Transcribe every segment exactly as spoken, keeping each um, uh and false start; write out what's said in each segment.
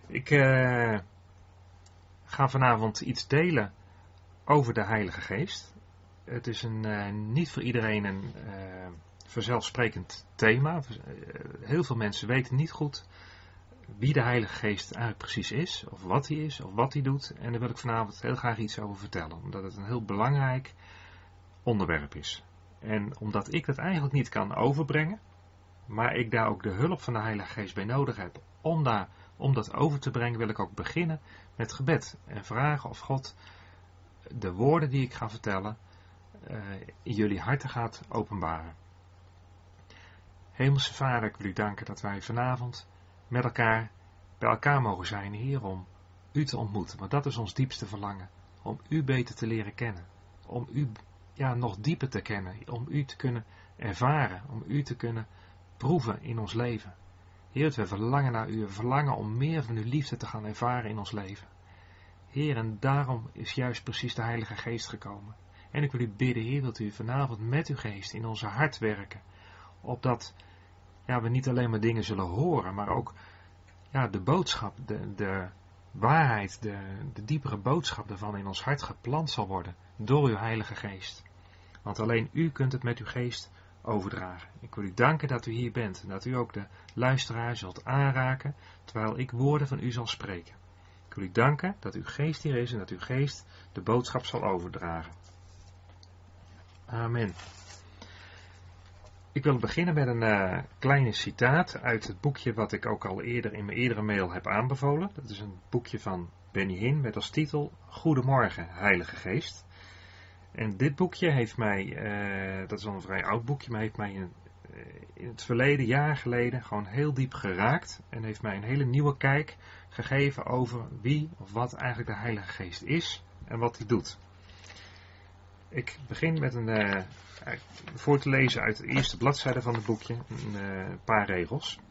Ik uh, ga vanavond iets delen over de Heilige Geest. Het is een, uh, niet voor iedereen een uh, vanzelfsprekend thema. Uh, heel veel mensen weten niet goed wie de Heilige Geest eigenlijk precies is, of wat hij is, of wat hij doet. En daar wil ik vanavond heel graag iets over vertellen, omdat het een heel belangrijk onderwerp is. En omdat ik dat eigenlijk niet kan overbrengen, maar ik daar ook de hulp van de Heilige Geest bij nodig heb om, daar, om dat over te brengen, wil ik ook beginnen met gebed en vragen of God de woorden die ik ga vertellen uh, in jullie harten gaat openbaren. Hemelse Vader, ik wil u danken dat wij vanavond met elkaar bij elkaar mogen zijn, Heer, om u te ontmoeten. Want dat is ons diepste verlangen, om u beter te leren kennen, om u ja, nog dieper te kennen, om u te kunnen ervaren, om u te kunnen proeven in ons leven. Heer, we verlangen naar u, we verlangen om meer van uw liefde te gaan ervaren in ons leven. Heer, en daarom is juist precies de Heilige Geest gekomen. En ik wil u bidden, Heer, wilt u vanavond met uw geest in onze hart werken, opdat ja, we niet alleen maar dingen zullen horen, maar ook ja, de boodschap, de, de waarheid, de, de diepere boodschap daarvan in ons hart geplant zal worden door uw Heilige Geest. Want alleen u kunt het met uw geest overdragen. Ik wil u danken dat u hier bent en dat u ook de luisteraar zult aanraken, terwijl ik woorden van u zal spreken. Ik wil u danken dat uw geest hier is en dat uw geest de boodschap zal overdragen. Amen. Ik wil beginnen met een uh, kleine citaat uit het boekje wat ik ook al eerder in mijn eerdere mail heb aanbevolen. Dat is een boekje van Benny Hinn met als titel Goedemorgen, Heilige Geest. En dit boekje heeft mij, uh, dat is al een vrij oud boekje, maar heeft mij in, uh, in het verleden, jaren geleden, gewoon heel diep geraakt. En heeft mij een hele nieuwe kijk gegeven over wie of wat eigenlijk de Heilige Geest is en wat hij doet. Ik begin met een, uh, voor te lezen uit de eerste bladzijde van het boekje, een uh, paar regels.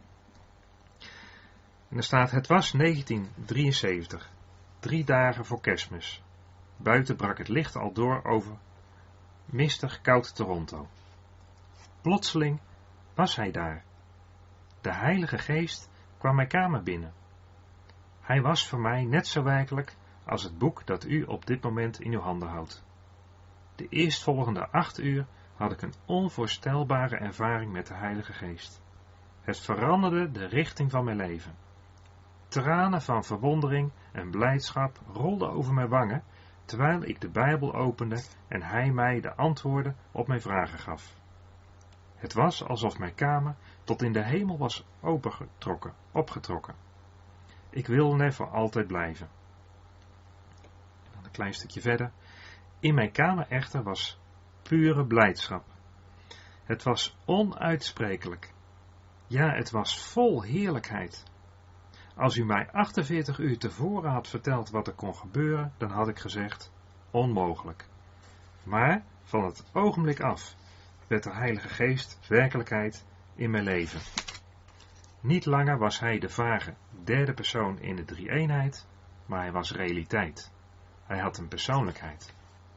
En er staat: het was negentien drieënzeventig, drie dagen voor Kerstmis. Buiten brak het licht al door over mistig koud Toronto. Plotseling was hij daar. De Heilige Geest kwam mijn kamer binnen. Hij was voor mij net zo werkelijk als het boek dat u op dit moment in uw handen houdt. De eerstvolgende acht uur had ik een onvoorstelbare ervaring met de Heilige Geest. Het veranderde de richting van mijn leven. Tranen van verwondering en blijdschap rolden over mijn wangen, terwijl ik de Bijbel opende en hij mij de antwoorden op mijn vragen gaf. Het was alsof mijn kamer tot in de hemel was opengetrokken, opgetrokken. Ik wilde er voor altijd blijven. En dan een klein stukje verder. In mijn kamer echter was pure blijdschap. Het was onuitsprekelijk. Ja, het was vol heerlijkheid. Als u mij achtenveertig uur tevoren had verteld wat er kon gebeuren, dan had ik gezegd, onmogelijk. Maar van het ogenblik af werd de Heilige Geest werkelijkheid in mijn leven. Niet langer was hij de vage derde persoon in de drie-eenheid, maar hij was realiteit. Hij had een persoonlijkheid.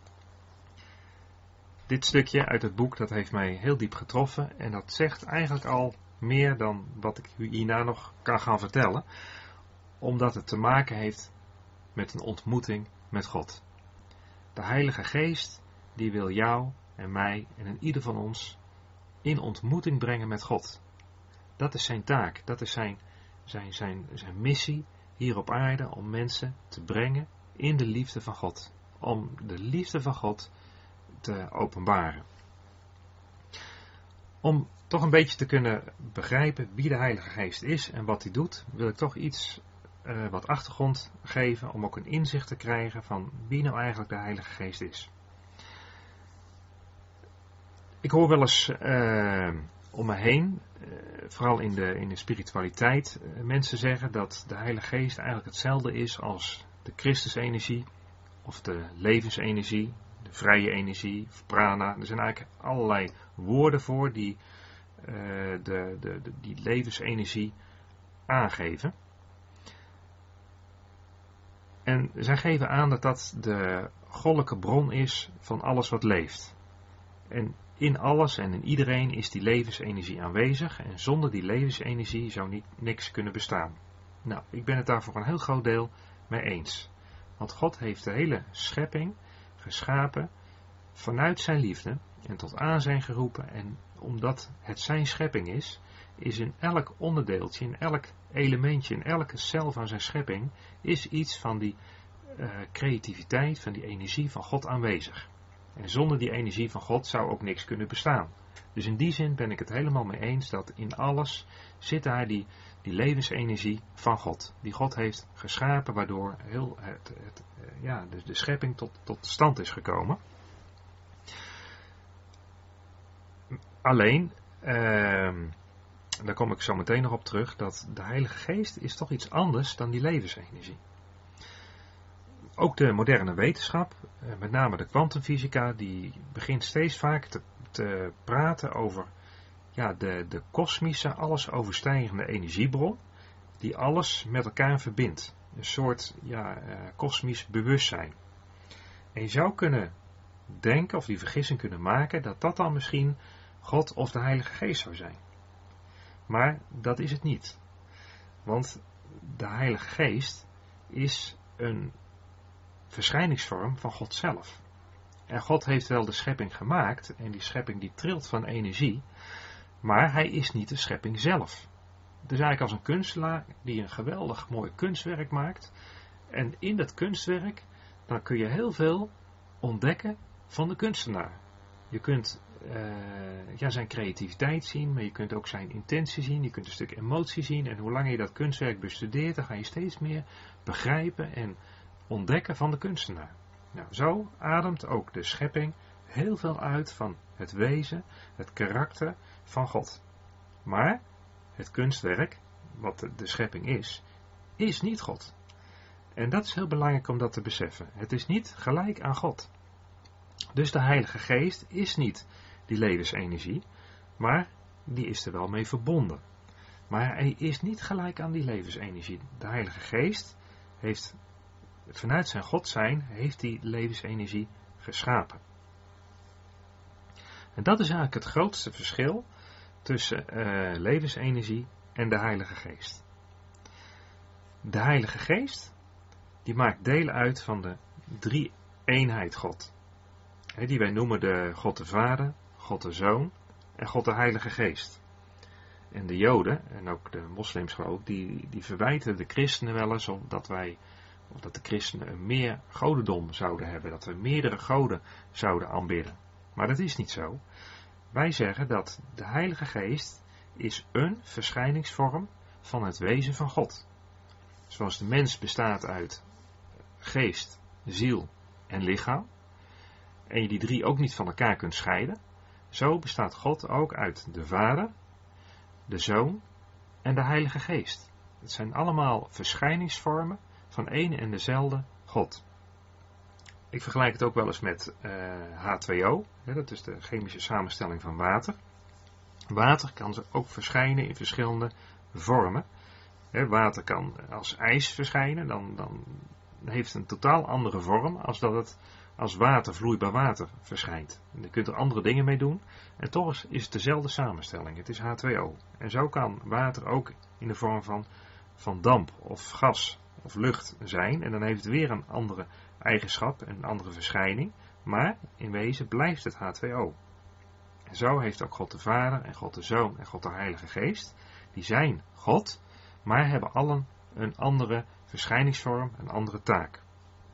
Dit stukje uit het boek, dat heeft mij heel diep getroffen en dat zegt eigenlijk al meer dan wat ik u hierna nog kan gaan vertellen, omdat het te maken heeft met een ontmoeting met God. De Heilige Geest, die wil jou en mij en in ieder van ons in ontmoeting brengen met God. Dat is zijn taak, dat is zijn, zijn, zijn, zijn missie hier op aarde, om mensen te brengen in de liefde van God. Om de liefde van God te openbaren. Om toch een beetje te kunnen begrijpen wie de Heilige Geest is en wat hij doet, wil ik toch iets, uh, wat achtergrond geven, om ook een inzicht te krijgen van wie nou eigenlijk de Heilige Geest is. Ik hoor wel eens uh, om me heen, uh, vooral in de, in de spiritualiteit, uh, mensen zeggen dat de Heilige Geest eigenlijk hetzelfde is als de Christusenergie of de levensenergie, de vrije energie, of prana. Er zijn eigenlijk allerlei woorden voor die uh, de, de, de, die levensenergie aangeven. En zij geven aan dat dat de goddelijke bron is van alles wat leeft. En in alles en in iedereen is die levensenergie aanwezig en zonder die levensenergie zou niet, niks kunnen bestaan. Nou, ik ben het daar voor een heel groot deel mee eens. Want God heeft de hele schepping geschapen vanuit zijn liefde en tot aan zijn geroepen. En omdat het zijn schepping is, is in elk onderdeeltje, in elk elementje, in elke cel van zijn schepping, is iets van die uh, creativiteit, van die energie van God aanwezig. En zonder die energie van God zou ook niks kunnen bestaan. Dus in die zin ben ik het helemaal mee eens dat in alles zit daar die, die levensenergie van God. Die God heeft geschapen, waardoor heel het, het, ja, de, de schepping tot, tot stand is gekomen. Alleen, uh, daar kom ik zo meteen nog op terug, dat de Heilige Geest is toch iets anders dan die levensenergie. Ook de moderne wetenschap, met name de kwantumfysica, die begint steeds vaker te, te praten over ja, de, de kosmische, alles overstijgende energiebron, die alles met elkaar verbindt. Een soort ja, uh, kosmisch bewustzijn. En je zou kunnen denken, of die vergissing kunnen maken, dat dat dan misschien God of de Heilige Geest zou zijn. Maar dat is het niet. Want de Heilige Geest is een verschijningsvorm van God zelf. En God heeft wel de schepping gemaakt, en die schepping die trilt van energie, maar hij is niet de schepping zelf. Het is eigenlijk als een kunstenaar die een geweldig mooi kunstwerk maakt, en in dat kunstwerk, dan kun je heel veel ontdekken van de kunstenaar. Je kunt uh, ja, zijn creativiteit zien, maar je kunt ook zijn intentie zien, je kunt een stuk emotie zien, en hoe langer je dat kunstwerk bestudeert, dan ga je steeds meer begrijpen en ontdekken van de kunstenaar. Nou, zo ademt ook de schepping heel veel uit van het wezen, het karakter van God. Maar het kunstwerk, wat de, de schepping is, is niet God. En dat is heel belangrijk om dat te beseffen. Het is niet gelijk aan God. Dus de Heilige Geest is niet die levensenergie, maar die is er wel mee verbonden. Maar hij is niet gelijk aan die levensenergie. De Heilige Geest heeft, vanuit zijn God zijn, heeft die levensenergie geschapen. En dat is eigenlijk het grootste verschil tussen uh, levensenergie en de Heilige Geest. De Heilige Geest, die maakt deel uit van de drie-eenheid God. He, die wij noemen de God de Vader, God de Zoon en God de Heilige Geest. En de Joden, en ook de moslims geloof, die, die verwijten de christenen wel eens dat wij, of dat de christenen een meer godendom zouden hebben, dat we meerdere goden zouden aanbidden. Maar dat is niet zo. Wij zeggen dat de Heilige Geest is een verschijningsvorm van het wezen van God. Zoals de mens bestaat uit geest, ziel en lichaam, en je die drie ook niet van elkaar kunt scheiden, zo bestaat God ook uit de Vader, de Zoon en de Heilige Geest. Het zijn allemaal verschijningsvormen van één en dezelfde God. Ik vergelijk het ook wel eens met uh, H twee O, hè, dat is de chemische samenstelling van water. Water kan ook verschijnen in verschillende vormen. Hè, water kan als ijs verschijnen, dan, dan heeft het een totaal andere vorm als dat het als water, vloeibaar water verschijnt. En je kunt er andere dingen mee doen en toch is het dezelfde samenstelling. Het is H twee O. En zo kan water ook in de vorm van, van damp of gas of lucht zijn. En dan heeft het weer een andere eigenschap, een andere verschijning. Maar in wezen blijft het H twee O. En zo heeft ook God de Vader en God de Zoon en God de Heilige Geest. Die zijn God, maar hebben allen een andere verschijningsvorm, een andere taak.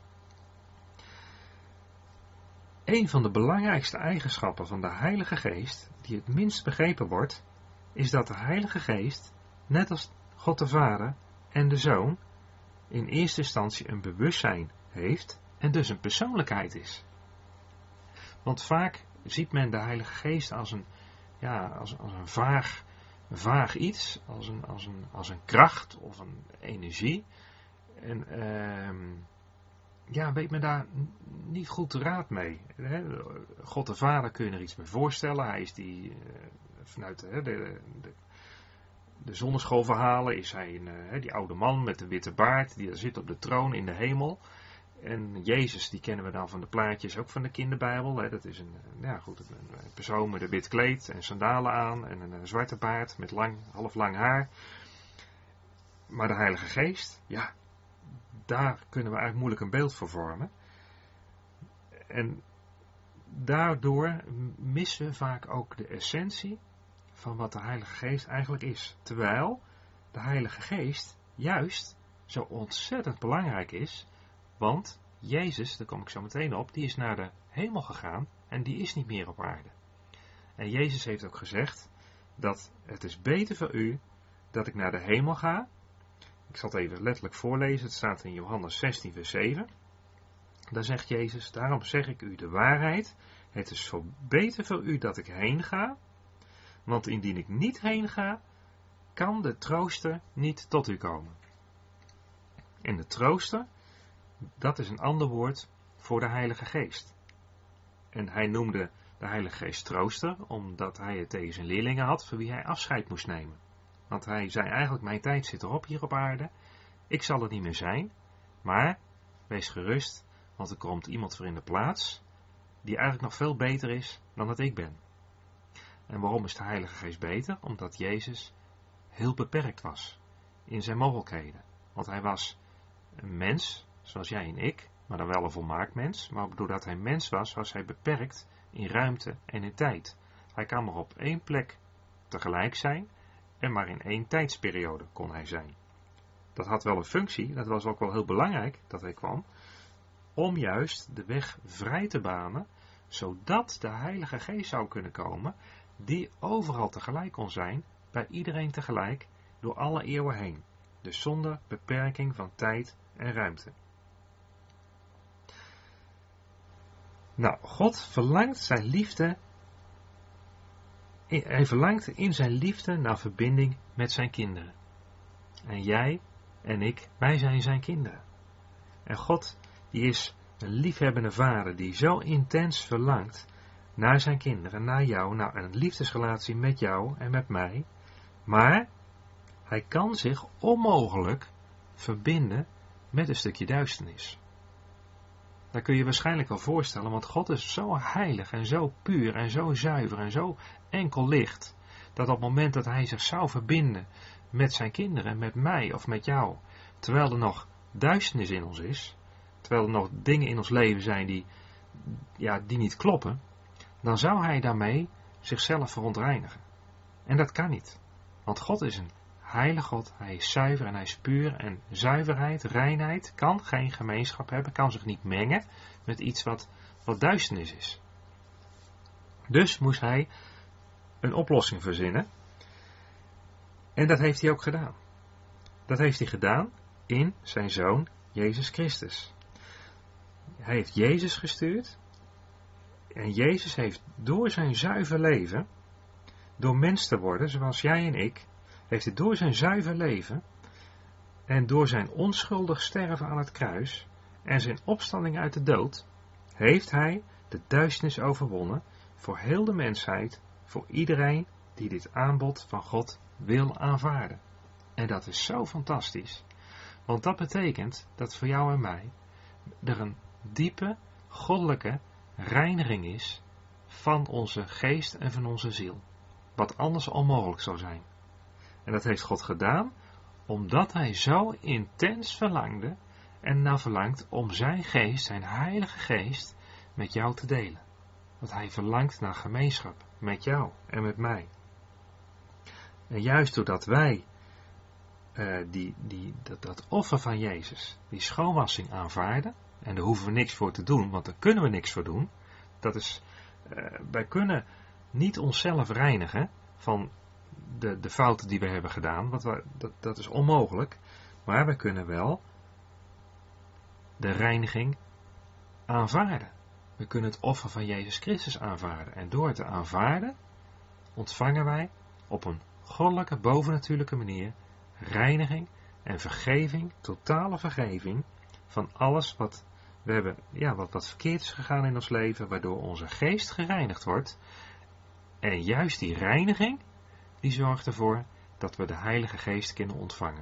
Een van de belangrijkste eigenschappen van de Heilige Geest, die het minst begrepen wordt, is dat de Heilige Geest, net als God de Vader en de Zoon, in eerste instantie een bewustzijn heeft en dus een persoonlijkheid is. Want vaak ziet men de Heilige Geest als een, ja, als, als een vaag, vaag iets, als een, als, een, als een kracht of een energie. En uh, ja, weet men daar niet goed te raad mee. Hè? God de Vader kun je er iets mee voorstellen. Hij is die, uh, vanuit de, de, de, de zonneschoolverhalen is hij een, uh, die oude man met de witte baard, die er zit op de troon in de hemel. En Jezus, die kennen we dan van de plaatjes, ook van de kinderbijbel. Hè? Dat is een, ja goed, een persoon met een wit kleed en sandalen aan en een, een zwarte baard met lang, half lang haar. Maar de Heilige Geest, ja, daar kunnen we eigenlijk moeilijk een beeld voor vormen. En daardoor missen we vaak ook de essentie van wat de Heilige Geest eigenlijk is. Terwijl de Heilige Geest juist zo ontzettend belangrijk is, want Jezus, daar kom ik zo meteen op, die is naar de hemel gegaan en die is niet meer op aarde. En Jezus heeft ook gezegd dat het is beter voor u dat ik naar de hemel ga. Ik zal het even letterlijk voorlezen, het staat in Johannes zestien vers zeven. Daar zegt Jezus, daarom zeg ik u de waarheid, het is zo beter voor u dat ik heen ga, want indien ik niet heen ga, kan de trooster niet tot u komen. En de trooster, dat is een ander woord voor de Heilige Geest. En hij noemde de Heilige Geest trooster, omdat hij het tegen zijn leerlingen had, voor wie hij afscheid moest nemen. Want hij zei eigenlijk, mijn tijd zit erop hier op aarde, ik zal het niet meer zijn, maar wees gerust, want er komt iemand voor in de plaats, die eigenlijk nog veel beter is dan dat ik ben. En waarom is de Heilige Geest beter? Omdat Jezus heel beperkt was in zijn mogelijkheden. Want hij was een mens, zoals jij en ik, maar dan wel een volmaakt mens. Maar doordat hij mens was, was hij beperkt in ruimte en in tijd. Hij kan maar op één plek tegelijk zijn en maar in één tijdsperiode kon hij zijn. Dat had wel een functie, dat was ook wel heel belangrijk dat hij kwam, om juist de weg vrij te banen, zodat de Heilige Geest zou kunnen komen, die overal tegelijk kon zijn, bij iedereen tegelijk, door alle eeuwen heen. Dus zonder beperking van tijd en ruimte. Nou, God verlangt zijn liefde, hij verlangt in zijn liefde naar verbinding met zijn kinderen. En jij en ik, wij zijn zijn kinderen. En God, die is een liefhebbende vader die zo intens verlangt naar zijn kinderen, naar jou, naar een liefdesrelatie met jou en met mij. Maar hij kan zich onmogelijk verbinden met een stukje duisternis. Dat kun je je waarschijnlijk wel voorstellen, want God is zo heilig en zo puur en zo zuiver en zo enkel licht, dat op het moment dat hij zich zou verbinden met zijn kinderen, met mij of met jou, terwijl er nog duisternis in ons is, terwijl er nog dingen in ons leven zijn die, ja, die niet kloppen, dan zou hij daarmee zichzelf verontreinigen. En dat kan niet. Want God is een heilige God, hij is zuiver en hij is puur en zuiverheid, reinheid kan geen gemeenschap hebben, kan zich niet mengen met iets wat, wat duisternis is. Dus moest hij een oplossing verzinnen en dat heeft hij ook gedaan. Dat heeft hij gedaan in zijn Zoon Jezus Christus. Hij heeft Jezus gestuurd en Jezus heeft door zijn zuiver leven, door mens te worden zoals jij en ik, heeft hij door zijn zuiver leven en door zijn onschuldig sterven aan het kruis en zijn opstanding uit de dood, heeft hij de duisternis overwonnen voor heel de mensheid, voor iedereen die dit aanbod van God wil aanvaarden. En dat is zo fantastisch, want dat betekent dat voor jou en mij er een diepe, goddelijke reiniging is van onze geest en van onze ziel, wat anders onmogelijk zou zijn. En dat heeft God gedaan, omdat hij zo intens verlangde en naar verlangt om zijn geest, zijn heilige geest, met jou te delen. Want hij verlangt naar gemeenschap met jou en met mij. En juist doordat wij uh, die, die, dat, dat offer van Jezus, die schoonwassing aanvaarden, en daar hoeven we niks voor te doen, want daar kunnen we niks voor doen. Dat is, uh, wij kunnen niet onszelf reinigen van de, de fouten die we hebben gedaan, want we, dat, dat is onmogelijk. Maar we kunnen wel de reiniging aanvaarden. We kunnen het offer van Jezus Christus aanvaarden. En door het te aanvaarden, ontvangen wij op een goddelijke, bovennatuurlijke manier reiniging en vergeving, totale vergeving van alles wat we hebben, ja, wat, wat verkeerd is gegaan in ons leven, waardoor onze geest gereinigd wordt. En juist die reiniging, die zorgt ervoor dat we de Heilige Geest kunnen ontvangen.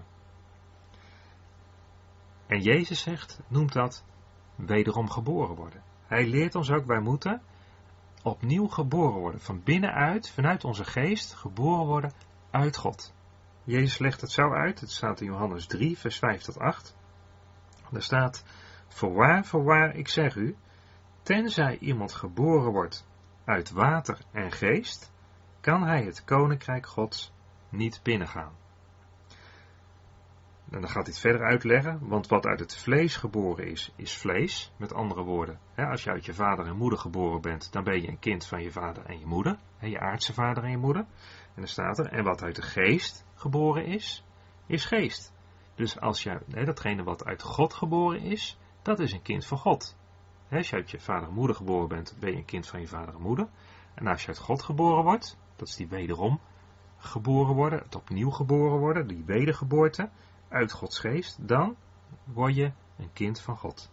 En Jezus zegt, noemt dat wederom geboren worden. Hij leert ons ook, wij moeten opnieuw geboren worden. Van binnenuit, vanuit onze geest, geboren worden uit God. Jezus legt het zo uit, het staat in Johannes drie, vers vijf tot acht. Daar staat, voorwaar, voorwaar, ik zeg u, tenzij iemand geboren wordt uit water en geest, kan hij het koninkrijk Gods niet binnengaan. En dan gaat hij het verder uitleggen, want wat uit het vlees geboren is, is vlees. Met andere woorden, hè, als je uit je vader en moeder geboren bent, dan ben je een kind van je vader en je moeder. Hè, je aardse vader en je moeder. En dan staat er, en wat uit de geest geboren is, is geest. Dus als je, hè, datgene wat uit God geboren is, dat is een kind van God. Hè, als je uit je vader en moeder geboren bent, ben je een kind van je vader en moeder. En als je uit God geboren wordt, dat is die wederom geboren worden, het opnieuw geboren worden, die wedergeboorte, uit Gods geest, dan word je een kind van God.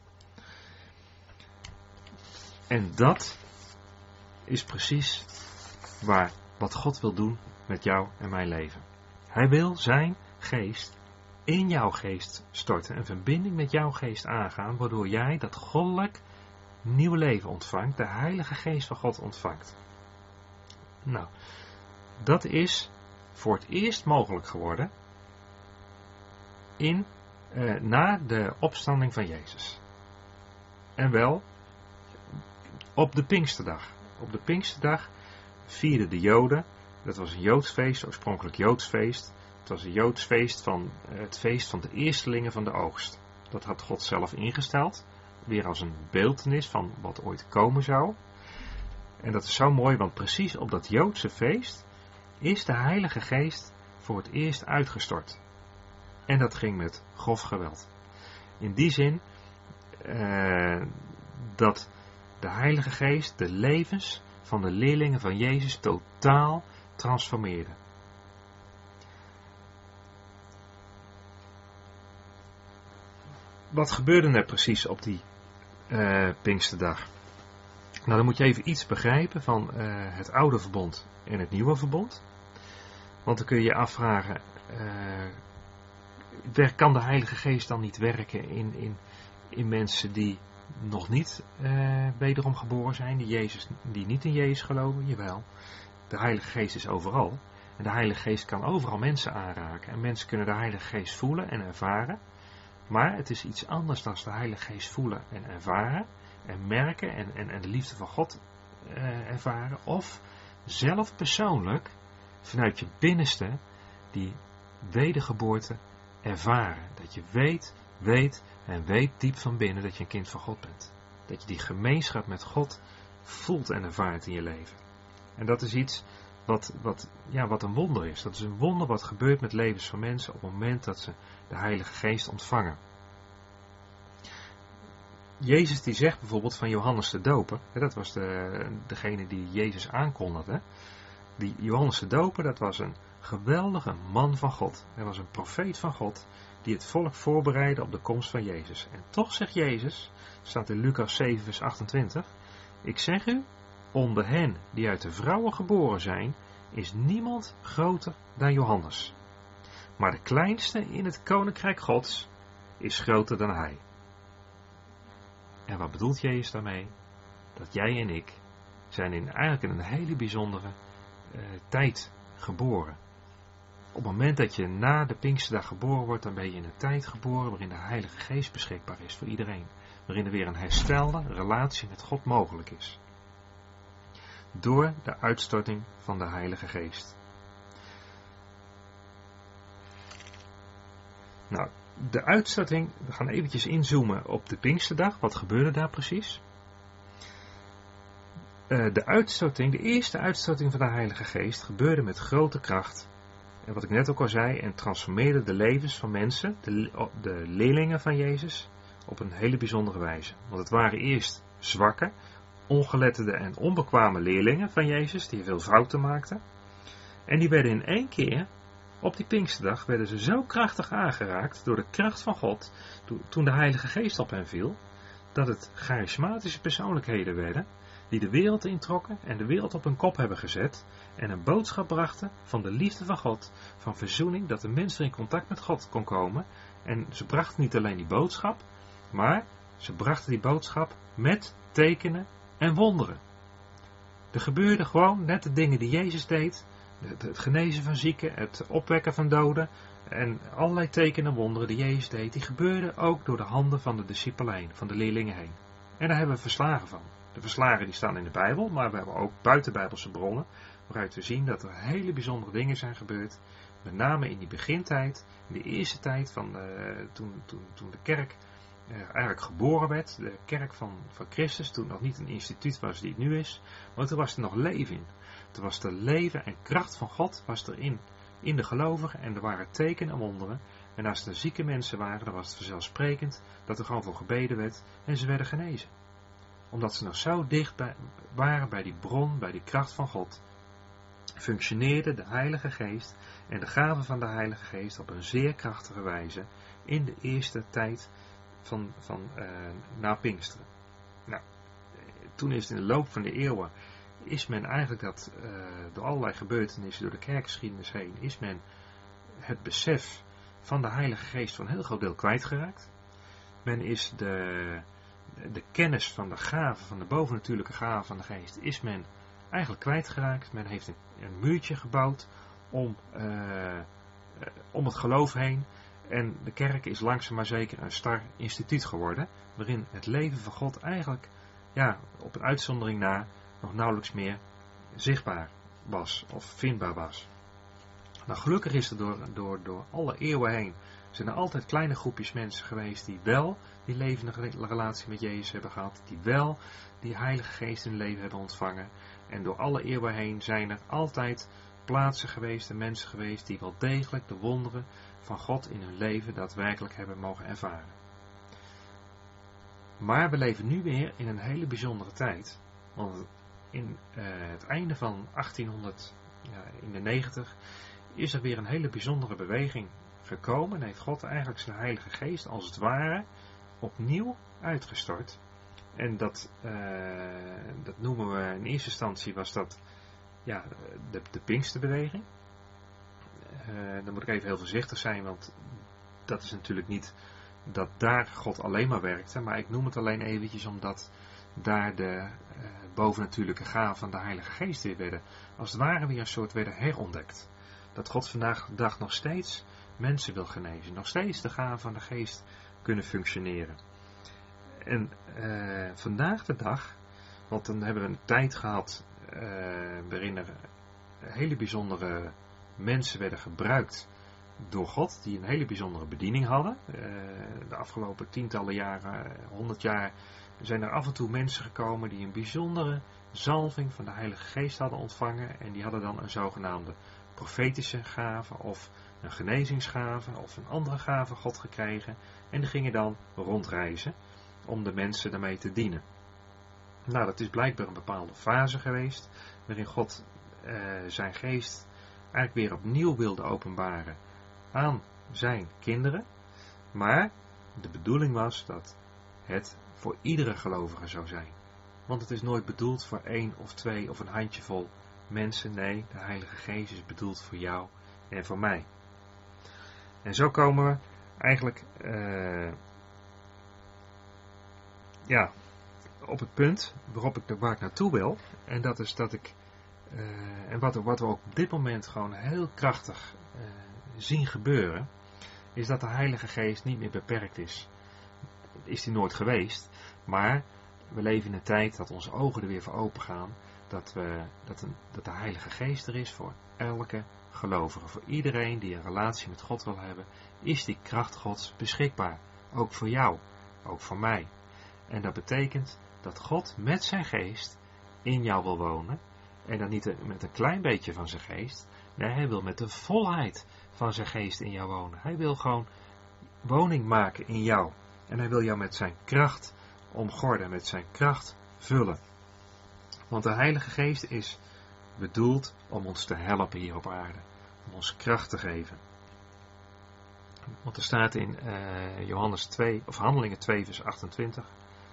En dat is precies waar wat God wil doen met jou en mijn leven. Hij wil zijn geest in jouw geest storten, een verbinding met jouw geest aangaan, waardoor jij dat goddelijk nieuw leven ontvangt, de Heilige Geest van God ontvangt. Nou, dat is voor het eerst mogelijk geworden in, eh, na de opstanding van Jezus. En wel op de Pinksterdag. Op de Pinksterdag vierden de Joden, dat was een Joods feest, oorspronkelijk Joods feest. Het was een Joods feest van eh, het feest van de eerstelingen van de oogst. Dat had God zelf ingesteld, weer als een beeltenis van wat ooit komen zou. En dat is zo mooi, want precies op dat Joodse feest is de Heilige Geest voor het eerst uitgestort. En dat ging met grof geweld. In die zin uh, dat de Heilige Geest de levens van de leerlingen van Jezus totaal transformeerde. Wat gebeurde er precies op die uh, Pinksterdag? Nou, dan moet je even iets begrijpen van uh, het oude verbond en het nieuwe verbond. Want dan kun je je afvragen, uh, kan de Heilige Geest dan niet werken in, in, in mensen die nog niet uh, wederom geboren zijn, die, Jezus, die niet in Jezus geloven? Jawel, de Heilige Geest is overal. En de Heilige Geest kan overal mensen aanraken. En mensen kunnen de Heilige Geest voelen en ervaren. Maar het is iets anders dan de Heilige Geest voelen en ervaren. En merken en, en, en de liefde van God uh, ervaren. Of zelf persoonlijk vanuit je binnenste die wedergeboorte ervaren. Dat je weet, weet en weet diep van binnen dat je een kind van God bent. Dat je die gemeenschap met God voelt en ervaart in je leven. En dat is iets wat, wat, ja, wat een wonder is. Dat is een wonder wat gebeurt met levens van mensen op het moment dat ze de Heilige Geest ontvangen. Jezus die zegt bijvoorbeeld van Johannes de Doper, hè, dat was de, degene die Jezus aankondigde. Die Johannes de Doper, dat was een geweldige man van God. Hij was een profeet van God die het volk voorbereidde op de komst van Jezus. En toch zegt Jezus, staat in Lucas zeven vers achtentwintig, ik zeg u, onder hen die uit de vrouwen geboren zijn, is niemand groter dan Johannes. Maar de kleinste in het koninkrijk Gods is groter dan hij. En wat bedoelt Jezus daarmee? Dat jij en ik zijn in eigenlijk in een hele bijzondere uh, tijd geboren. Op het moment dat je na de Pinksterdag geboren wordt, dan ben je in een tijd geboren waarin de Heilige Geest beschikbaar is voor iedereen. Waarin er weer een herstelde relatie met God mogelijk is. Door de uitstorting van de Heilige Geest. Nou, de uitstorting, we gaan eventjes inzoomen op de Pinksterdag. Wat gebeurde daar precies? Uh, de uitstorting, de eerste uitstorting van de Heilige Geest gebeurde met grote kracht. En wat ik net ook al zei, en transformeerde de levens van mensen, de, de leerlingen van Jezus, op een hele bijzondere wijze. Want het waren eerst zwakke, ongeletterde en onbekwame leerlingen van Jezus, die veel fouten maakten. En die werden in één keer, op die Pinksterdag, werden ze zo krachtig aangeraakt door de kracht van God, toen de Heilige Geest op hen viel, dat het charismatische persoonlijkheden werden, die de wereld introkken en de wereld op hun kop hebben gezet en een boodschap brachten van de liefde van God, van verzoening, dat de mens weer in contact met God kon komen. En ze brachten niet alleen die boodschap, maar ze brachten die boodschap met tekenen en wonderen. Er gebeurden gewoon net de dingen die Jezus deed, het, het genezen van zieken, het opwekken van doden en allerlei tekenen en wonderen die Jezus deed, die gebeurden ook door de handen van de discipelen heen, van de leerlingen heen. En daar hebben we verslagen van. De verslagen die staan in de Bijbel, maar we hebben ook buitenbijbelse bronnen, waaruit we zien dat er hele bijzondere dingen zijn gebeurd, met name in die begintijd, in de eerste tijd van de, toen, toen, toen de kerk uh, eigenlijk geboren werd, de kerk van, van Christus, toen nog niet een instituut was die het nu is, want er was er nog leven in. Er was de leven en kracht van God was erin, in de gelovigen, en er waren tekenen en wonderen. En als er zieke mensen waren, dan was het vanzelfsprekend dat er gewoon voor gebeden werd en ze werden genezen. Omdat ze nog zo dicht bij, waren bij die bron, bij die kracht van God, functioneerde de Heilige Geest en de gaven van de Heilige Geest op een zeer krachtige wijze in de eerste tijd van, van uh, na Pinksteren. Nou, toen is het in de loop van de eeuwen, is men eigenlijk dat uh, door allerlei gebeurtenissen, door de kerkgeschiedenis heen, is men het besef van de Heilige Geest voor een heel groot deel kwijtgeraakt. Men is de, de kennis van de gaven, van de bovennatuurlijke gaven van de Geest, is men eigenlijk kwijtgeraakt. Men heeft een, een muurtje gebouwd om, uh, uh, om het geloof heen. En de kerk is langzaam maar zeker een star instituut geworden, waarin het leven van God eigenlijk, ja, op een uitzondering na, nog nauwelijks meer zichtbaar was of vindbaar was. Nou, gelukkig is er door, door, door alle eeuwen heen, zijn er altijd kleine groepjes mensen geweest die wel die levende relatie met Jezus hebben gehad, die wel die Heilige Geest in hun leven hebben ontvangen. En door alle eeuwen heen zijn er altijd plaatsen geweest en mensen geweest die wel degelijk de wonderen van God in hun leven daadwerkelijk hebben mogen ervaren. Maar we leven nu weer in een hele bijzondere tijd. Want in uh, het einde van achttienhonderdnegentig is er weer een hele bijzondere beweging gekomen. En heeft God eigenlijk zijn Heilige Geest als het ware opnieuw uitgestort. En dat, uh, dat noemen we in eerste instantie was dat ja, de, de Pinksterbeweging. Uh, dan moet ik even heel voorzichtig zijn, want dat is natuurlijk niet dat daar God alleen maar werkte. Maar ik noem het alleen eventjes omdat daar de uh, bovennatuurlijke gaven van de Heilige Geest weer werden, als het ware weer een soort werden herontdekt. Dat God vandaag de dag nog steeds mensen wil genezen. Nog steeds de gaven van de Geest kunnen functioneren. En uh, vandaag de dag, want dan hebben we een tijd gehad uh, waarin er hele bijzondere mensen werden gebruikt door God, die een hele bijzondere bediening hadden. Uh, de afgelopen tientallen jaren, honderd jaar, zijn er af en toe mensen gekomen die een bijzondere zalving van de Heilige Geest hadden ontvangen. En die hadden dan een zogenaamde profetische gave of een genezingsgave of een andere gave God gekregen. En die gingen dan rondreizen om de mensen daarmee te dienen. Nou, dat is blijkbaar een bepaalde fase geweest, waarin God uh, zijn geest eigenlijk weer opnieuw wilde openbaren aan zijn kinderen. Maar de bedoeling was dat het voor iedere gelovige zou zijn. Want het is nooit bedoeld voor één of twee of een handjevol mensen. Nee, de Heilige Geest is bedoeld voor jou en voor mij. En zo komen we eigenlijk uh, ja, op het punt waarop ik, waar ik naartoe wil. En dat is dat ik, uh, en wat, wat we ook op dit moment gewoon heel krachtig uh, zien gebeuren, is dat de Heilige Geest niet meer beperkt is. Is die nooit geweest, maar we leven in een tijd dat onze ogen er weer voor open gaan, dat, we, dat, een, dat de Heilige Geest er is voor elke gelovige. Voor iedereen die een relatie met God wil hebben, is die kracht Gods beschikbaar. Ook voor jou, ook voor mij. En dat betekent dat God met zijn geest in jou wil wonen. En dan niet met een klein beetje van zijn geest. Nee, hij wil met de volheid van zijn geest in jou wonen. Hij wil gewoon woning maken in jou. En hij wil jou met zijn kracht omgorden, met zijn kracht vullen. Want de Heilige Geest is bedoeld om ons te helpen hier op aarde. Om ons kracht te geven. Want er staat in uh, Johannes twee, of Handelingen twee vers achtentwintig.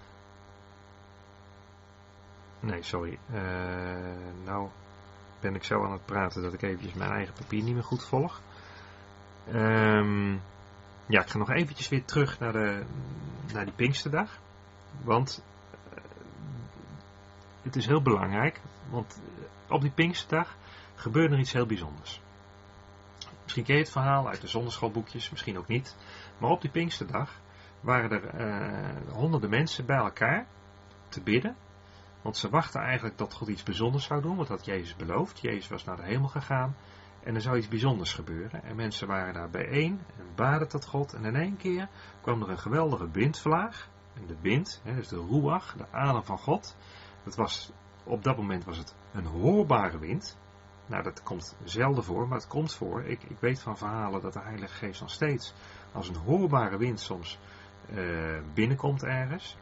Nee, sorry. Uh, nou ben ik zo aan het praten dat ik eventjes mijn eigen papier niet meer goed volg. Um, ja, ik ga nog eventjes weer terug naar, de, naar die Pinksterdag. Want uh, het is heel belangrijk. Want op die Pinksterdag gebeurde er iets heel bijzonders. Misschien ken je het verhaal uit de zonderschoolboekjes, misschien ook niet. Maar op die Pinksterdag waren er uh, honderden mensen bij elkaar te bidden. Want ze wachten eigenlijk dat God iets bijzonders zou doen, want dat had Jezus beloofd. Jezus was naar de hemel gegaan en er zou iets bijzonders gebeuren. En mensen waren daar bijeen en baden tot God. En in één keer kwam er een geweldige windvlaag. En de wind, hè, dus de ruach, de adem van God. Dat was, op dat moment was het een hoorbare wind. Nou, dat komt zelden voor, maar het komt voor. Ik, ik weet van verhalen dat de Heilige Geest nog steeds als een hoorbare wind soms uh, binnenkomt ergens.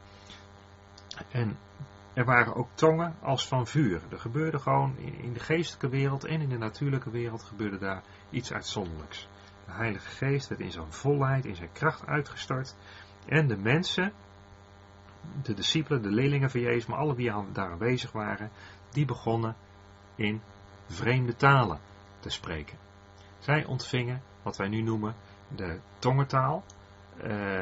En er waren ook tongen als van vuur. Er gebeurde gewoon in de geestelijke wereld en in de natuurlijke wereld gebeurde daar iets uitzonderlijks. De Heilige Geest werd in zijn volheid, in zijn kracht uitgestort. En de mensen, de discipelen, de leerlingen van Jezus, maar alle die daar aanwezig waren, die begonnen in vreemde talen te spreken. Zij ontvingen wat wij nu noemen de tongentaal. Uh,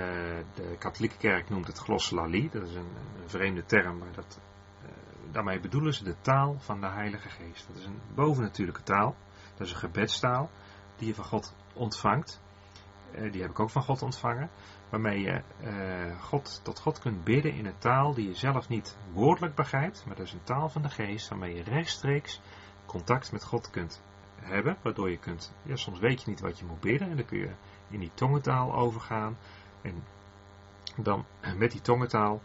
de katholieke kerk noemt het glossolalie, dat is een, een vreemde term, maar dat, uh, daarmee bedoelen ze de taal van de Heilige Geest. Dat is een bovennatuurlijke taal, dat is een gebedstaal die je van God ontvangt. Uh, die heb ik ook van God ontvangen, waarmee je uh, God, tot God kunt bidden in een taal die je zelf niet woordelijk begrijpt, maar dat is een taal van de Geest, waarmee je rechtstreeks contact met God kunt hebben, waardoor je kunt, ja, soms weet je niet wat je moet bidden en dan kun je in die tongentaal overgaan en dan met die tongentaal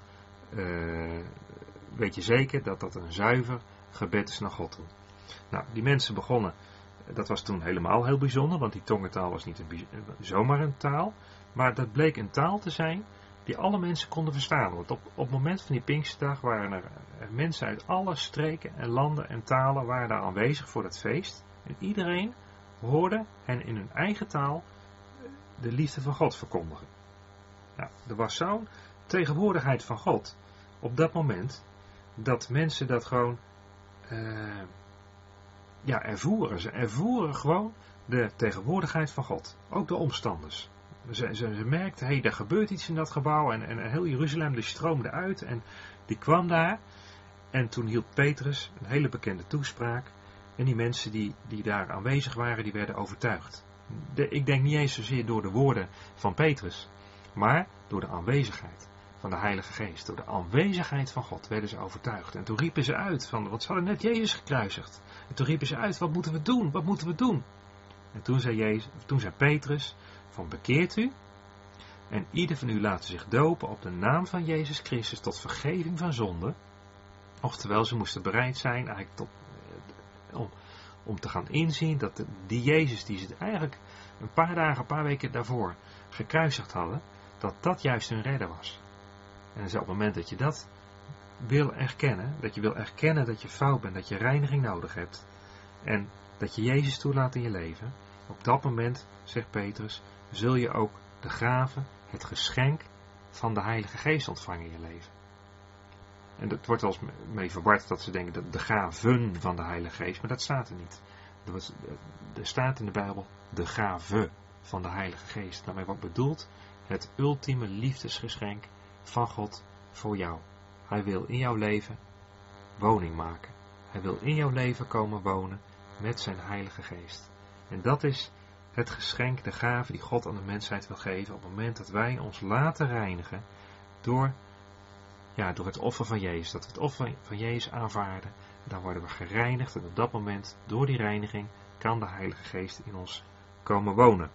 uh, weet je zeker dat dat een zuiver gebed is naar God toe. Nou, die mensen begonnen, dat was toen helemaal heel bijzonder, want die tongentaal was niet een, zomaar een taal, maar dat bleek een taal te zijn die alle mensen konden verstaan. Want op, op het moment van die Pinksterdag waren er mensen uit alle streken en landen en talen waren daar aanwezig voor het feest. En iedereen hoorde hen in hun eigen taal de liefde van God verkondigen. Nou, er was zo'n tegenwoordigheid van God op dat moment, dat mensen dat gewoon uh, ja, ervoeren. Ze ervoeren gewoon de tegenwoordigheid van God. Ook de omstanders. Ze, ze, ze merkten, hé, hey, er gebeurt iets in dat gebouw en, en heel Jeruzalem die stroomde uit en die kwam daar. En toen hield Petrus een hele bekende toespraak en die mensen die, die daar aanwezig waren, die werden overtuigd. De, ik denk niet eens zozeer door de woorden van Petrus, maar door de aanwezigheid van de Heilige Geest. Door de aanwezigheid van God werden ze overtuigd. En toen riepen ze uit, van, want ze hadden net Jezus gekruisigd. En toen riepen ze uit, wat moeten we doen, wat moeten we doen? En toen zei, Jezus, toen zei Petrus, van bekeert u en ieder van u laat zich dopen op de naam van Jezus Christus tot vergeving van zonde. Oftewel, ze moesten bereid zijn eigenlijk tot, om, om te gaan inzien dat de, die Jezus die ze eigenlijk een paar dagen, een paar weken daarvoor gekruisigd hadden, dat dat juist hun redder was. En dus op het moment dat je dat wil erkennen, dat je wil erkennen dat je fout bent, dat je reiniging nodig hebt en dat je Jezus toelaat in je leven, op dat moment, zegt Petrus, zul je ook de gave, het geschenk van de Heilige Geest ontvangen in je leven. En het wordt wel eens mee verward dat ze denken dat de gaven van de Heilige Geest, maar dat staat er niet. Er staat in de Bijbel de gave van de Heilige Geest. Daarmee wordt bedoeld het ultieme liefdesgeschenk van God voor jou. Hij wil in jouw leven woning maken. Hij wil in jouw leven komen wonen met zijn Heilige Geest. En dat is het geschenk, de gave die God aan de mensheid wil geven op het moment dat wij ons laten reinigen door, ja, door het offer van Jezus. Dat we het offer van Jezus aanvaarden, dan worden we gereinigd en op dat moment, door die reiniging, kan de Heilige Geest in ons komen wonen.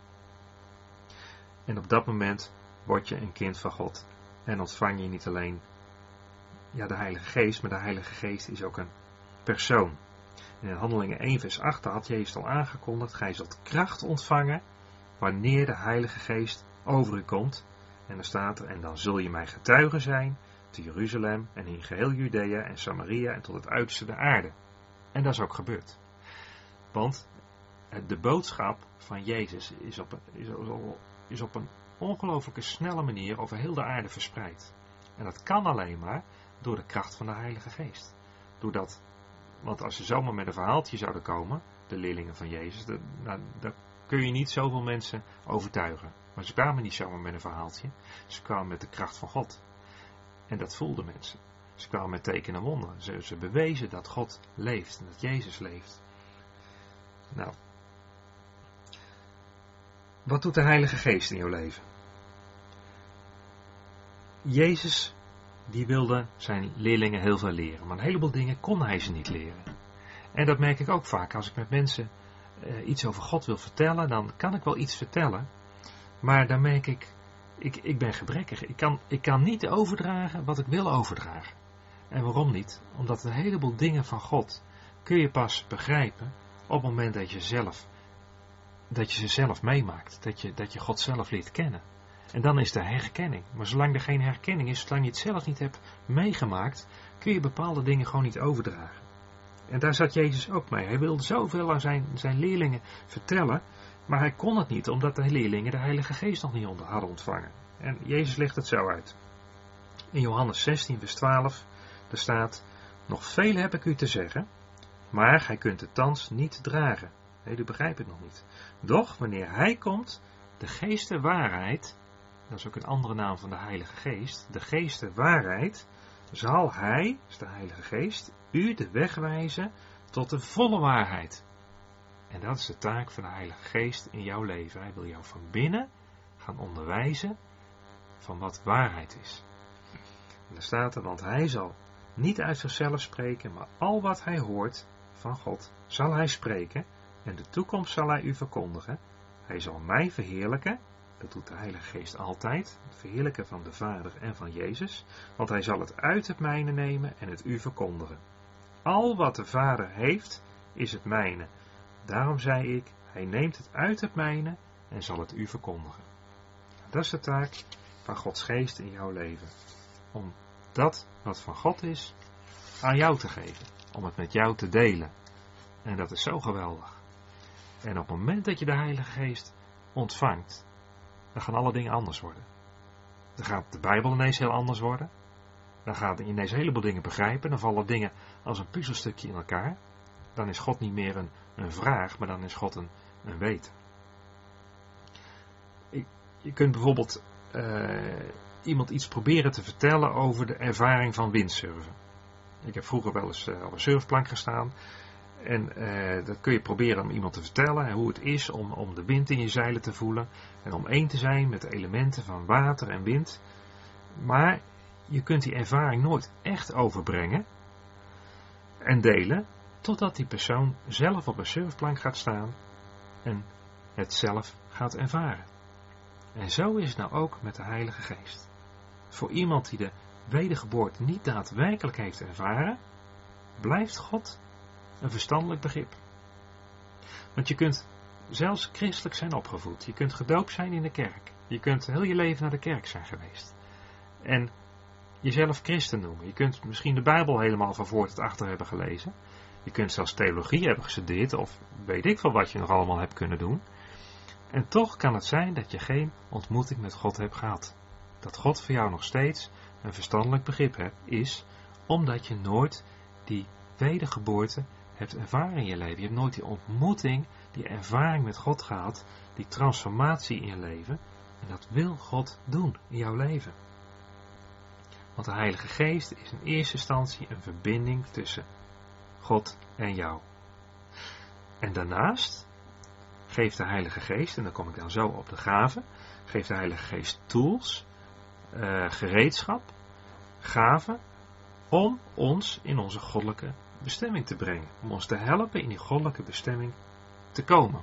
En op dat moment word je een kind van God en ontvang je niet alleen ja, de Heilige Geest, maar de Heilige Geest is ook een persoon. In Handelingen één vers acht had Jezus al aangekondigd, gij zult kracht ontvangen wanneer de Heilige Geest over u komt. En dan staat er, en dan zul je mij getuige zijn te Jeruzalem en in geheel Judea en Samaria en tot het uiterste der aarde. En dat is ook gebeurd. Want de boodschap van Jezus is op, is, is op een ongelooflijke snelle manier over heel de aarde verspreid. En dat kan alleen maar door de kracht van de Heilige Geest. Doordat, want als ze zomaar met een verhaaltje zouden komen, de leerlingen van Jezus, dan, nou, dan kun je niet zoveel mensen overtuigen. Maar ze kwamen niet zomaar met een verhaaltje, ze kwamen met de kracht van God. En dat voelden mensen. Ze kwamen met tekenen en wonderen. Ze, ze bewezen dat God leeft en dat Jezus leeft. Nou, wat doet de Heilige Geest in jouw leven? Jezus, die wilde zijn leerlingen heel veel leren, maar een heleboel dingen kon hij ze niet leren. En dat merk ik ook vaak als ik met mensen uh, iets over God wil vertellen, dan kan ik wel iets vertellen, maar dan merk ik, ik, ik ben gebrekkig. Ik kan, ik kan niet overdragen wat ik wil overdragen. En waarom niet? Omdat een heleboel dingen van God kun je pas begrijpen op het moment dat je zelf, dat je ze zelf meemaakt, dat je, dat je God zelf leert kennen. En dan is er herkenning. Maar zolang er geen herkenning is, zolang je het zelf niet hebt meegemaakt, kun je bepaalde dingen gewoon niet overdragen. En daar zat Jezus ook mee. Hij wilde zoveel aan zijn, zijn leerlingen vertellen, maar hij kon het niet, omdat de leerlingen de Heilige Geest nog niet onder hadden ontvangen. En Jezus legt het zo uit. In Johannes zestien vers twaalf, daar staat, nog veel heb ik u te zeggen, maar gij kunt het thans niet dragen. Nee, u begrijpt het nog niet. Doch, wanneer hij komt, de geest der waarheid, dat is ook een andere naam van de Heilige Geest, de geest der waarheid, zal hij, dat is de Heilige Geest, u de weg wijzen tot de volle waarheid. En dat is de taak van de Heilige Geest in jouw leven. Hij wil jou van binnen gaan onderwijzen van wat waarheid is. En daar staat er, want hij zal niet uit zichzelf spreken, maar al wat hij hoort van God zal hij spreken en de toekomst zal hij u verkondigen. Hij zal mij verheerlijken, dat doet de Heilige Geest altijd, het verheerlijken van de Vader en van Jezus, want hij zal het uit het mijne nemen en het u verkondigen. Al wat de Vader heeft, is het mijne. Daarom zei ik, hij neemt het uit het mijne en zal het u verkondigen. Dat is de taak van Gods Geest in jouw leven. Om dat wat van God is, aan jou te geven. Om het met jou te delen. En dat is zo geweldig. En op het moment dat je de Heilige Geest ontvangt, dan gaan alle dingen anders worden. Dan gaat de Bijbel ineens heel anders worden. Dan gaat je ineens een heleboel dingen begrijpen. Dan vallen dingen als een puzzelstukje in elkaar. Dan is God niet meer een, een vraag, maar dan is God een, een weten. Ik, je kunt bijvoorbeeld uh, iemand iets proberen te vertellen over de ervaring van windsurfen. Ik heb vroeger wel eens uh, op een surfplank gestaan. En uh, dat kun je proberen om iemand te vertellen, hoe het is om, om de wind in je zeilen te voelen. En om één te zijn met de elementen van water en wind. Maar je kunt die ervaring nooit echt overbrengen en delen, totdat die persoon zelf op een surfplank gaat staan en het zelf gaat ervaren. En zo is het nou ook met de Heilige Geest. Voor iemand die de wedergeboorte niet daadwerkelijk heeft ervaren, blijft God een verstandelijk begrip. Want je kunt zelfs christelijk zijn opgevoed. Je kunt gedoopt zijn in de kerk. Je kunt heel je leven naar de kerk zijn geweest. En jezelf christen noemen. Je kunt misschien de Bijbel helemaal van voor tot achter hebben gelezen. Je kunt zelfs theologie hebben gestudeerd of weet ik veel wat je nog allemaal hebt kunnen doen. En toch kan het zijn dat je geen ontmoeting met God hebt gehad. Dat God voor jou nog steeds een verstandelijk begrip hebt, is omdat je nooit die wedergeboorte hebt ervaren in je leven. Je hebt nooit die ontmoeting, die ervaring met God gehad, die transformatie in je leven. En dat wil God doen in jouw leven. Want de Heilige Geest is in eerste instantie een verbinding tussen God en jou. En daarnaast geeft de Heilige Geest, en dan kom ik dan zo op de gaven, geeft de Heilige Geest tools, uh, gereedschap, gaven, om ons in onze goddelijke bestemming te brengen. Om ons te helpen in die goddelijke bestemming te komen.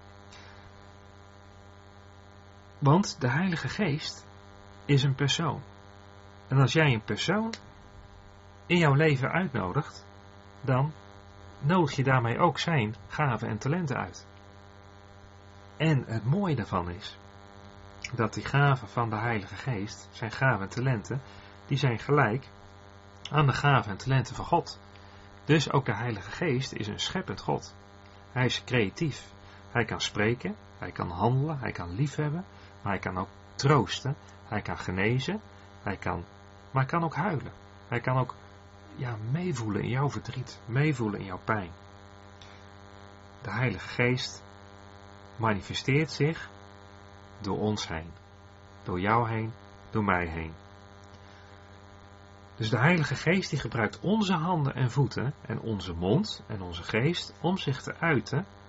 Want de Heilige Geest is een persoon. En als jij een persoon in jouw leven uitnodigt, dan nodig je daarmee ook zijn gaven en talenten uit. En het mooie daarvan is, dat die gaven van de Heilige Geest, zijn gaven en talenten, die zijn gelijk aan de gaven en talenten van God. Dus ook de Heilige Geest is een scheppend God. Hij is creatief. Hij kan spreken, hij kan handelen, hij kan liefhebben, maar hij kan ook troosten, hij kan genezen, hij kan, maar hij kan ook huilen. Hij kan ook ja, meevoelen in jouw verdriet, meevoelen in jouw pijn. De Heilige Geest manifesteert zich door ons heen, door jou heen, door mij heen. Dus de Heilige Geest die gebruikt onze handen en voeten en onze mond en onze geest om zich te uiten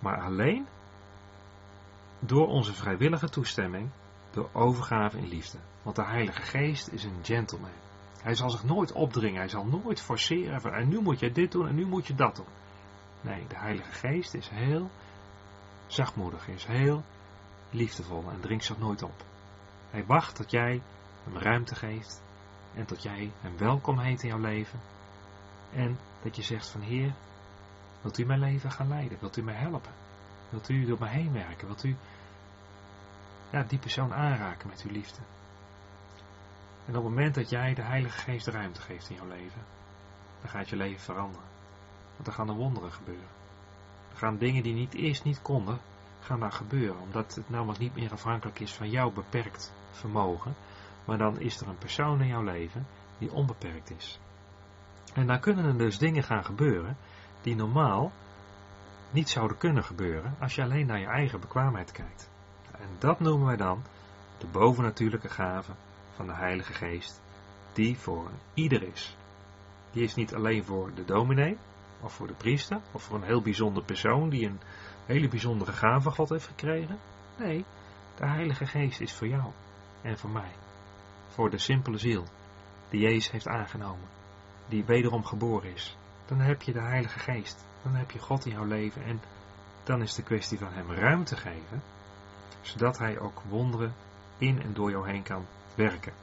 maar alleen door onze vrijwillige toestemming, door overgave in liefde. Want de Heilige Geest is een gentleman. Hij zal zich nooit opdringen, hij zal nooit forceren van en nu moet je dit doen en nu moet je dat doen. Nee, de Heilige Geest is heel zachtmoedig, is heel liefdevol en dringt zich nooit op. Hij wacht tot jij hem ruimte geeft en tot jij hem welkom heet in jouw leven. En dat je zegt van Heer, wilt u mijn leven gaan leiden? Wilt u mij helpen? Wilt u door mij heen werken? Wilt u ja, die persoon aanraken met uw liefde? En op het moment dat jij de Heilige Geest ruimte geeft in jouw leven, dan gaat je leven veranderen. Want er gaan er wonderen gebeuren. Er gaan dingen die niet eerst niet konden, gaan daar gebeuren. Omdat het namelijk niet meer afhankelijk is van jouw beperkt vermogen. Maar dan is er een persoon in jouw leven die onbeperkt is. En dan kunnen er dus dingen gaan gebeuren die normaal niet zouden kunnen gebeuren als je alleen naar je eigen bekwaamheid kijkt. En dat noemen wij dan de bovennatuurlijke gave van de Heilige Geest, die voor ieder is. Die is niet alleen voor de dominee, of voor de priester, of voor een heel bijzonder persoon die een hele bijzondere gave van God heeft gekregen. Nee, de Heilige Geest is voor jou en voor mij. Voor de simpele ziel, die Jezus heeft aangenomen, die wederom geboren is. Dan heb je de Heilige Geest, dan heb je God in jouw leven en dan is de kwestie van hem ruimte geven, zodat hij ook wonderen in en door jou heen kan werken.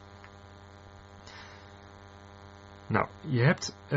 Nou, je hebt, uh,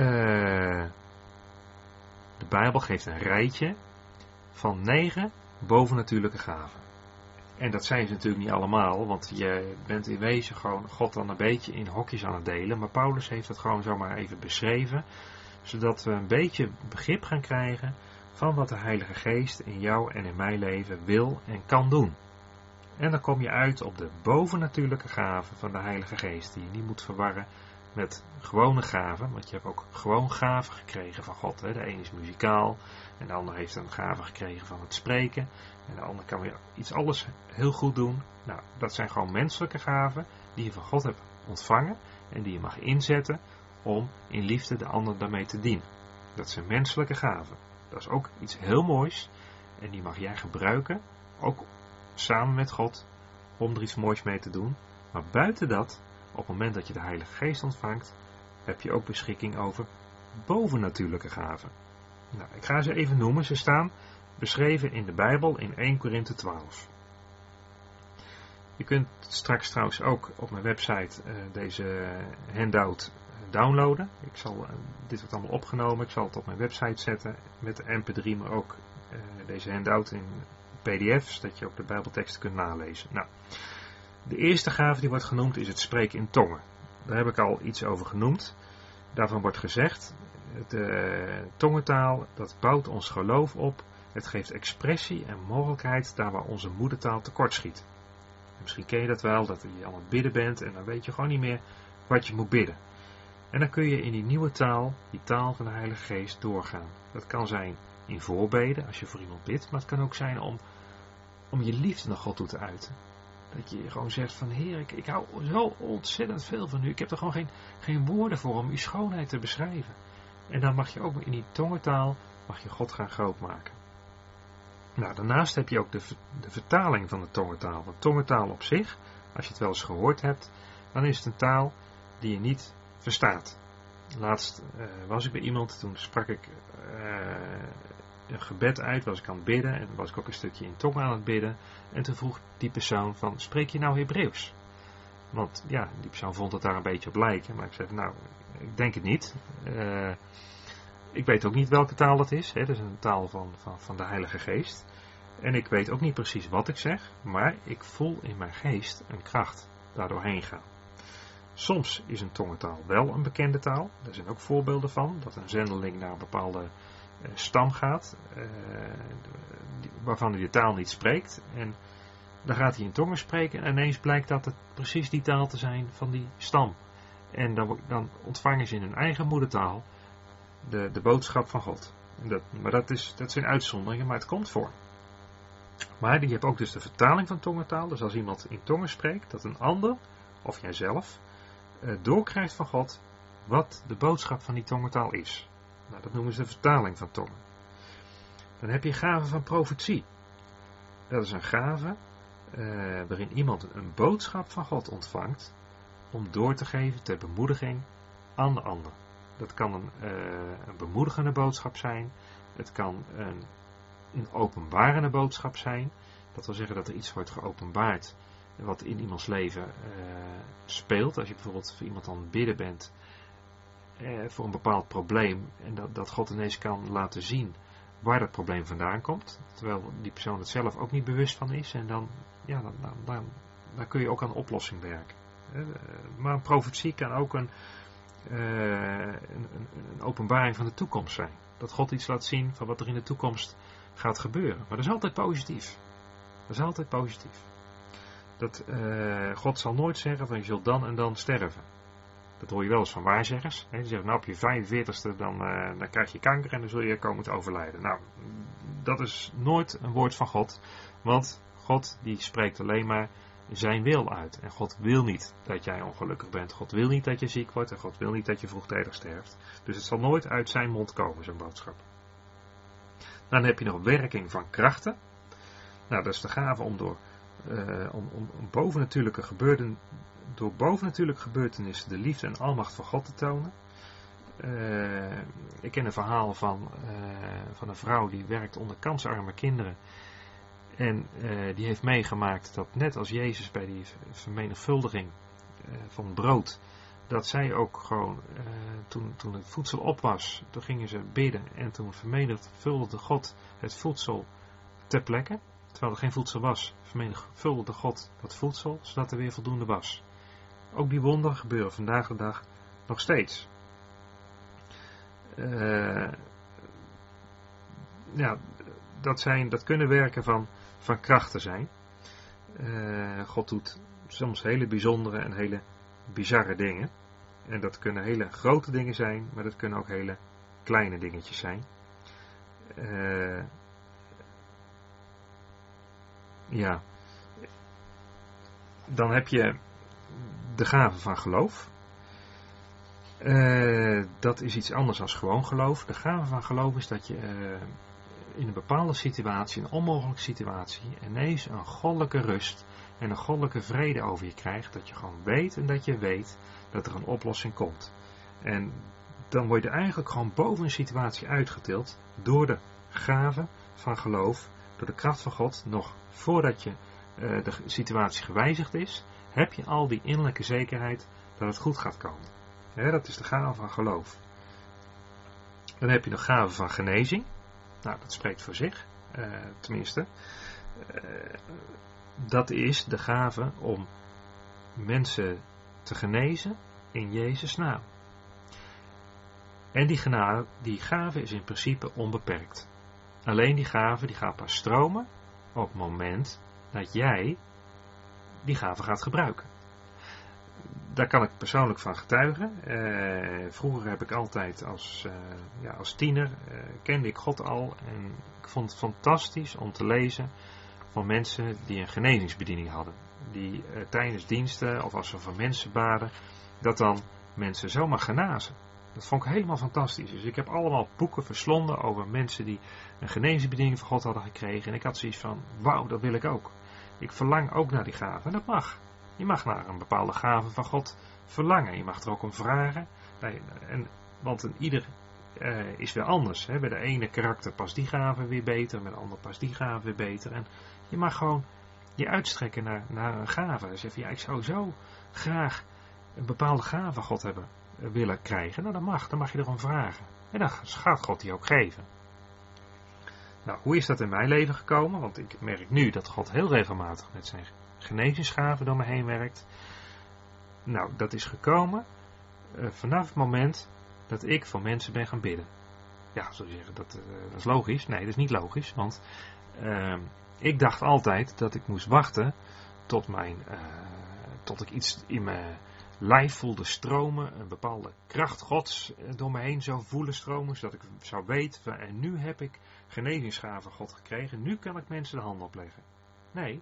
de Bijbel geeft een rijtje van negen bovennatuurlijke gaven. En dat zijn ze natuurlijk niet allemaal, want je bent in wezen gewoon God dan een beetje in hokjes aan het delen. Maar Paulus heeft het gewoon zomaar even beschreven, zodat we een beetje begrip gaan krijgen van wat de Heilige Geest in jou en in mijn leven wil en kan doen. En dan kom je uit op de bovennatuurlijke gaven van de Heilige Geest, die je niet moet verwarren met gewone gaven, want je hebt ook gewoon gaven gekregen van God. Hè. De een is muzikaal, en de ander heeft een gave gekregen van het spreken, en de ander kan weer iets alles heel goed doen. Nou, dat zijn gewoon menselijke gaven die je van God hebt ontvangen en die je mag inzetten om in liefde de ander daarmee te dienen. Dat zijn menselijke gaven. Dat is ook iets heel moois en die mag jij gebruiken, ook samen met God, om er iets moois mee te doen. Maar buiten dat, op het moment dat je de Heilige Geest ontvangt, heb je ook beschikking over bovennatuurlijke gaven. Nou, ik ga ze even noemen. Ze staan beschreven in de Bijbel in Eerste Korinthe twaalf. Je kunt straks trouwens ook op mijn website uh, deze handout downloaden. Ik zal, uh, dit wordt allemaal opgenomen. Ik zal het op mijn website zetten met de M P drie, maar ook uh, deze handout in P D F, zodat je ook de Bijbelteksten kunt nalezen. Nou, de eerste gave die wordt genoemd is het spreken in tongen. Daar heb ik al iets over genoemd. Daarvan wordt gezegd, de tongentaal, dat bouwt ons geloof op. Het geeft expressie en mogelijkheid daar waar onze moedertaal tekortschiet. Misschien ken je dat wel, dat je aan het bidden bent en dan weet je gewoon niet meer wat je moet bidden. En dan kun je in die nieuwe taal, die taal van de Heilige Geest, doorgaan. Dat kan zijn in voorbeden, als je voor iemand bidt, maar het kan ook zijn om, om je liefde naar God toe te uiten. Dat je gewoon zegt van Heer, ik, ik hou zo ontzettend veel van u. Ik heb er gewoon geen, geen woorden voor om uw schoonheid te beschrijven. En dan mag je ook in die tongentaal, mag je God gaan grootmaken. Nou, daarnaast heb je ook de, de vertaling van de tongentaal. Want tongentaal op zich, als je het wel eens gehoord hebt, dan is het een taal die je niet verstaat. Laatst uh, was ik bij iemand, toen sprak ik uh, een gebed uit, was ik aan het bidden en was ik ook een stukje in tong aan het bidden. En toen vroeg die persoon van, spreek je nou Hebreeuws? Want ja, die persoon vond het daar een beetje op lijken, maar ik zei, nou, ik denk het niet. Uh, ik weet ook niet welke taal het is, hè. Dat is een taal van, van, van de Heilige Geest. En ik weet ook niet precies wat ik zeg, maar ik voel in mijn geest een kracht daardoorheen gaan. Soms is een tongentaal wel een bekende taal. Er zijn ook voorbeelden van, dat een zendeling naar een bepaalde uh, stam gaat, uh, waarvan hij de taal niet spreekt. En dan gaat hij in tongen spreken en ineens blijkt dat het precies die taal te zijn van die stam. En dan, dan ontvangen ze in hun eigen moedertaal de, de boodschap van God. En dat, maar dat, is, dat zijn uitzonderingen, maar het komt voor. Maar je hebt ook dus de vertaling van tongentaal. Dus als iemand in tongen spreekt, dat een ander, of jijzelf, uh, doorkrijgt van God wat de boodschap van die tongentaal is. Nou, dat noemen ze de vertaling van tongen. Dan heb je gave van profetie. Dat is een gave uh, waarin iemand een boodschap van God ontvangt om door te geven ter bemoediging aan de ander. Dat kan een, uh, een bemoedigende boodschap zijn. Het kan een, een openbarende boodschap zijn. Dat wil zeggen dat er iets wordt geopenbaard wat in iemands leven uh, speelt. Als je bijvoorbeeld voor iemand aan het bidden bent uh, voor een bepaald probleem en dat, dat God ineens kan laten zien waar dat probleem vandaan komt, terwijl die persoon het zelf ook niet bewust van is, en dan, ja, dan, dan, dan, dan kun je ook aan een oplossing werken. Maar een profetie kan ook een, uh, een, een, een openbaring van de toekomst zijn. Dat God iets laat zien van wat er in de toekomst gaat gebeuren. Maar dat is altijd positief. Dat is altijd positief. Dat, uh, God zal nooit zeggen van je zult dan en dan sterven. Dat hoor je wel eens van waarzeggers. Hè? Die zeggen, nou op je vijfenveertigste dan, uh, dan krijg je kanker en dan zul je komen te overlijden. Nou, dat is nooit een woord van God. Want God die spreekt alleen maar zijn wil uit. En God wil niet dat jij ongelukkig bent. God wil niet dat je ziek wordt. En God wil niet dat je vroegtijdig sterft. Dus het zal nooit uit zijn mond komen, zo'n boodschap. Dan heb je nog werking van krachten. Nou, dat is de gave om door uh, om, om, om bovennatuurlijke gebeurten, door bovennatuurlijke gebeurtenissen de liefde en almacht van God te tonen. Uh, ik ken een verhaal van, uh, van een vrouw die werkt onder kansarme kinderen. En uh, die heeft meegemaakt dat net als Jezus bij die vermenigvuldiging uh, van brood, dat zij ook gewoon, uh, toen, toen het voedsel op was, toen gingen ze bidden en toen vermenigvuldigde God het voedsel ter plekke. Terwijl er geen voedsel was, vermenigvuldigde God dat voedsel, zodat er weer voldoende was. Ook die wonderen gebeuren vandaag de dag nog steeds. Uh, ja, dat, zijn, dat kunnen werken van, van krachten zijn. Uh, God doet soms hele bijzondere en hele bizarre dingen. En dat kunnen hele grote dingen zijn, maar dat kunnen ook hele kleine dingetjes zijn. Uh, ja, dan heb je de gave van geloof. Uh, dat is iets anders dan gewoon geloof. De gave van geloof is dat je uh, in een bepaalde situatie, een onmogelijke situatie, ineens een goddelijke rust en een goddelijke vrede over je krijgt. Dat je gewoon weet en dat je weet dat er een oplossing komt. En dan word je eigenlijk gewoon boven een situatie uitgetild door de gave van geloof, door de kracht van God. Nog voordat je uh, de situatie gewijzigd is, heb je al die innerlijke zekerheid dat het goed gaat komen. Ja, dat is de gave van geloof. Dan heb je de gave van genezing. Nou, dat spreekt voor zich. Uh, tenminste. Uh, dat is de gave om mensen te genezen in Jezus' naam. En die, genade, die gave is in principe onbeperkt. Alleen die gave die gaat pas stromen op het moment dat jij die gave gaat gebruiken. Daar kan ik persoonlijk van getuigen. Uh, vroeger heb ik altijd als, uh, ja, als tiener, uh, kende ik God al. En ik vond het fantastisch om te lezen van mensen die een genezingsbediening hadden. Die uh, tijdens diensten of als ze voor mensen baden, dat dan mensen zomaar genazen. Dat vond ik helemaal fantastisch. Dus ik heb allemaal boeken verslonden over mensen die een genezingsbediening van God hadden gekregen. En ik had zoiets van, wauw, dat wil ik ook. Ik verlang ook naar die gave. En dat mag. Je mag naar een bepaalde gave van God verlangen. Je mag er ook om vragen. En, want een ieder uh, is weer anders. Hè. Bij de ene karakter past die gave weer beter. Bij de ander past die gave weer beter. En je mag gewoon je uitstrekken naar, naar een gave. En zeggen, ja, ik zou zo graag een bepaalde gave van God hebben uh, willen krijgen. Nou, dat mag. Dan mag je erom vragen. En dan gaat God die ook geven. Nou, hoe is dat in mijn leven gekomen? Want ik merk nu dat God heel regelmatig met zijn genezingsgaven door me heen werkt. Nou, dat is gekomen uh, vanaf het moment dat ik voor mensen ben gaan bidden. Ja, zou je zeggen, dat, uh, dat is logisch. Nee, dat is niet logisch, want uh, ik dacht altijd dat ik moest wachten tot, mijn, uh, tot ik iets in mijn lijf voelde stromen, een bepaalde kracht Gods door me heen zou voelen stromen, zodat ik zou weten, en nu heb ik genezingsgaven God gekregen, nu kan ik mensen de handen opleggen. Nee,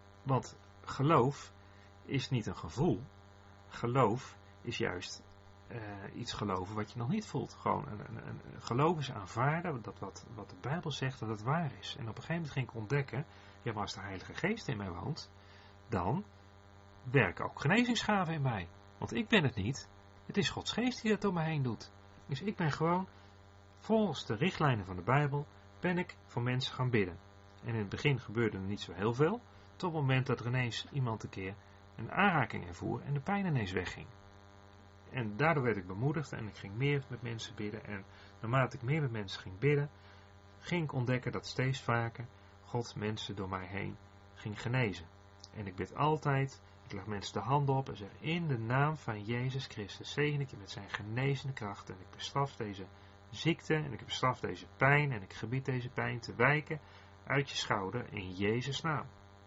want geloof is niet een gevoel. Geloof is juist uh, iets geloven wat je nog niet voelt. Gewoon een, een, een geloof is aanvaarden dat wat, wat de Bijbel zegt dat het waar is. En op een gegeven moment ging ik ontdekken, ja, maar als de Heilige Geest in mij woont, dan werken ook genezingsgaven in mij. Want ik ben het niet. Het is Gods Geest die dat door mij heen doet. Dus ik ben gewoon, volgens de richtlijnen van de Bijbel, ben ik voor mensen gaan bidden. En in het begin gebeurde er niet zo heel veel, tot het moment dat er ineens iemand een keer een aanraking ervoer en de pijn ineens wegging. En daardoor werd ik bemoedigd en ik ging meer met mensen bidden. En naarmate ik meer met mensen ging bidden, ging ik ontdekken dat steeds vaker God mensen door mij heen ging genezen. En ik bid altijd, ik leg mensen de handen op en zeg, in de naam van Jezus Christus zegen ik je met zijn genezende kracht. En ik bestraf deze ziekte en ik bestraf deze pijn en ik gebied deze pijn te wijken uit je schouder in Jezus' naam.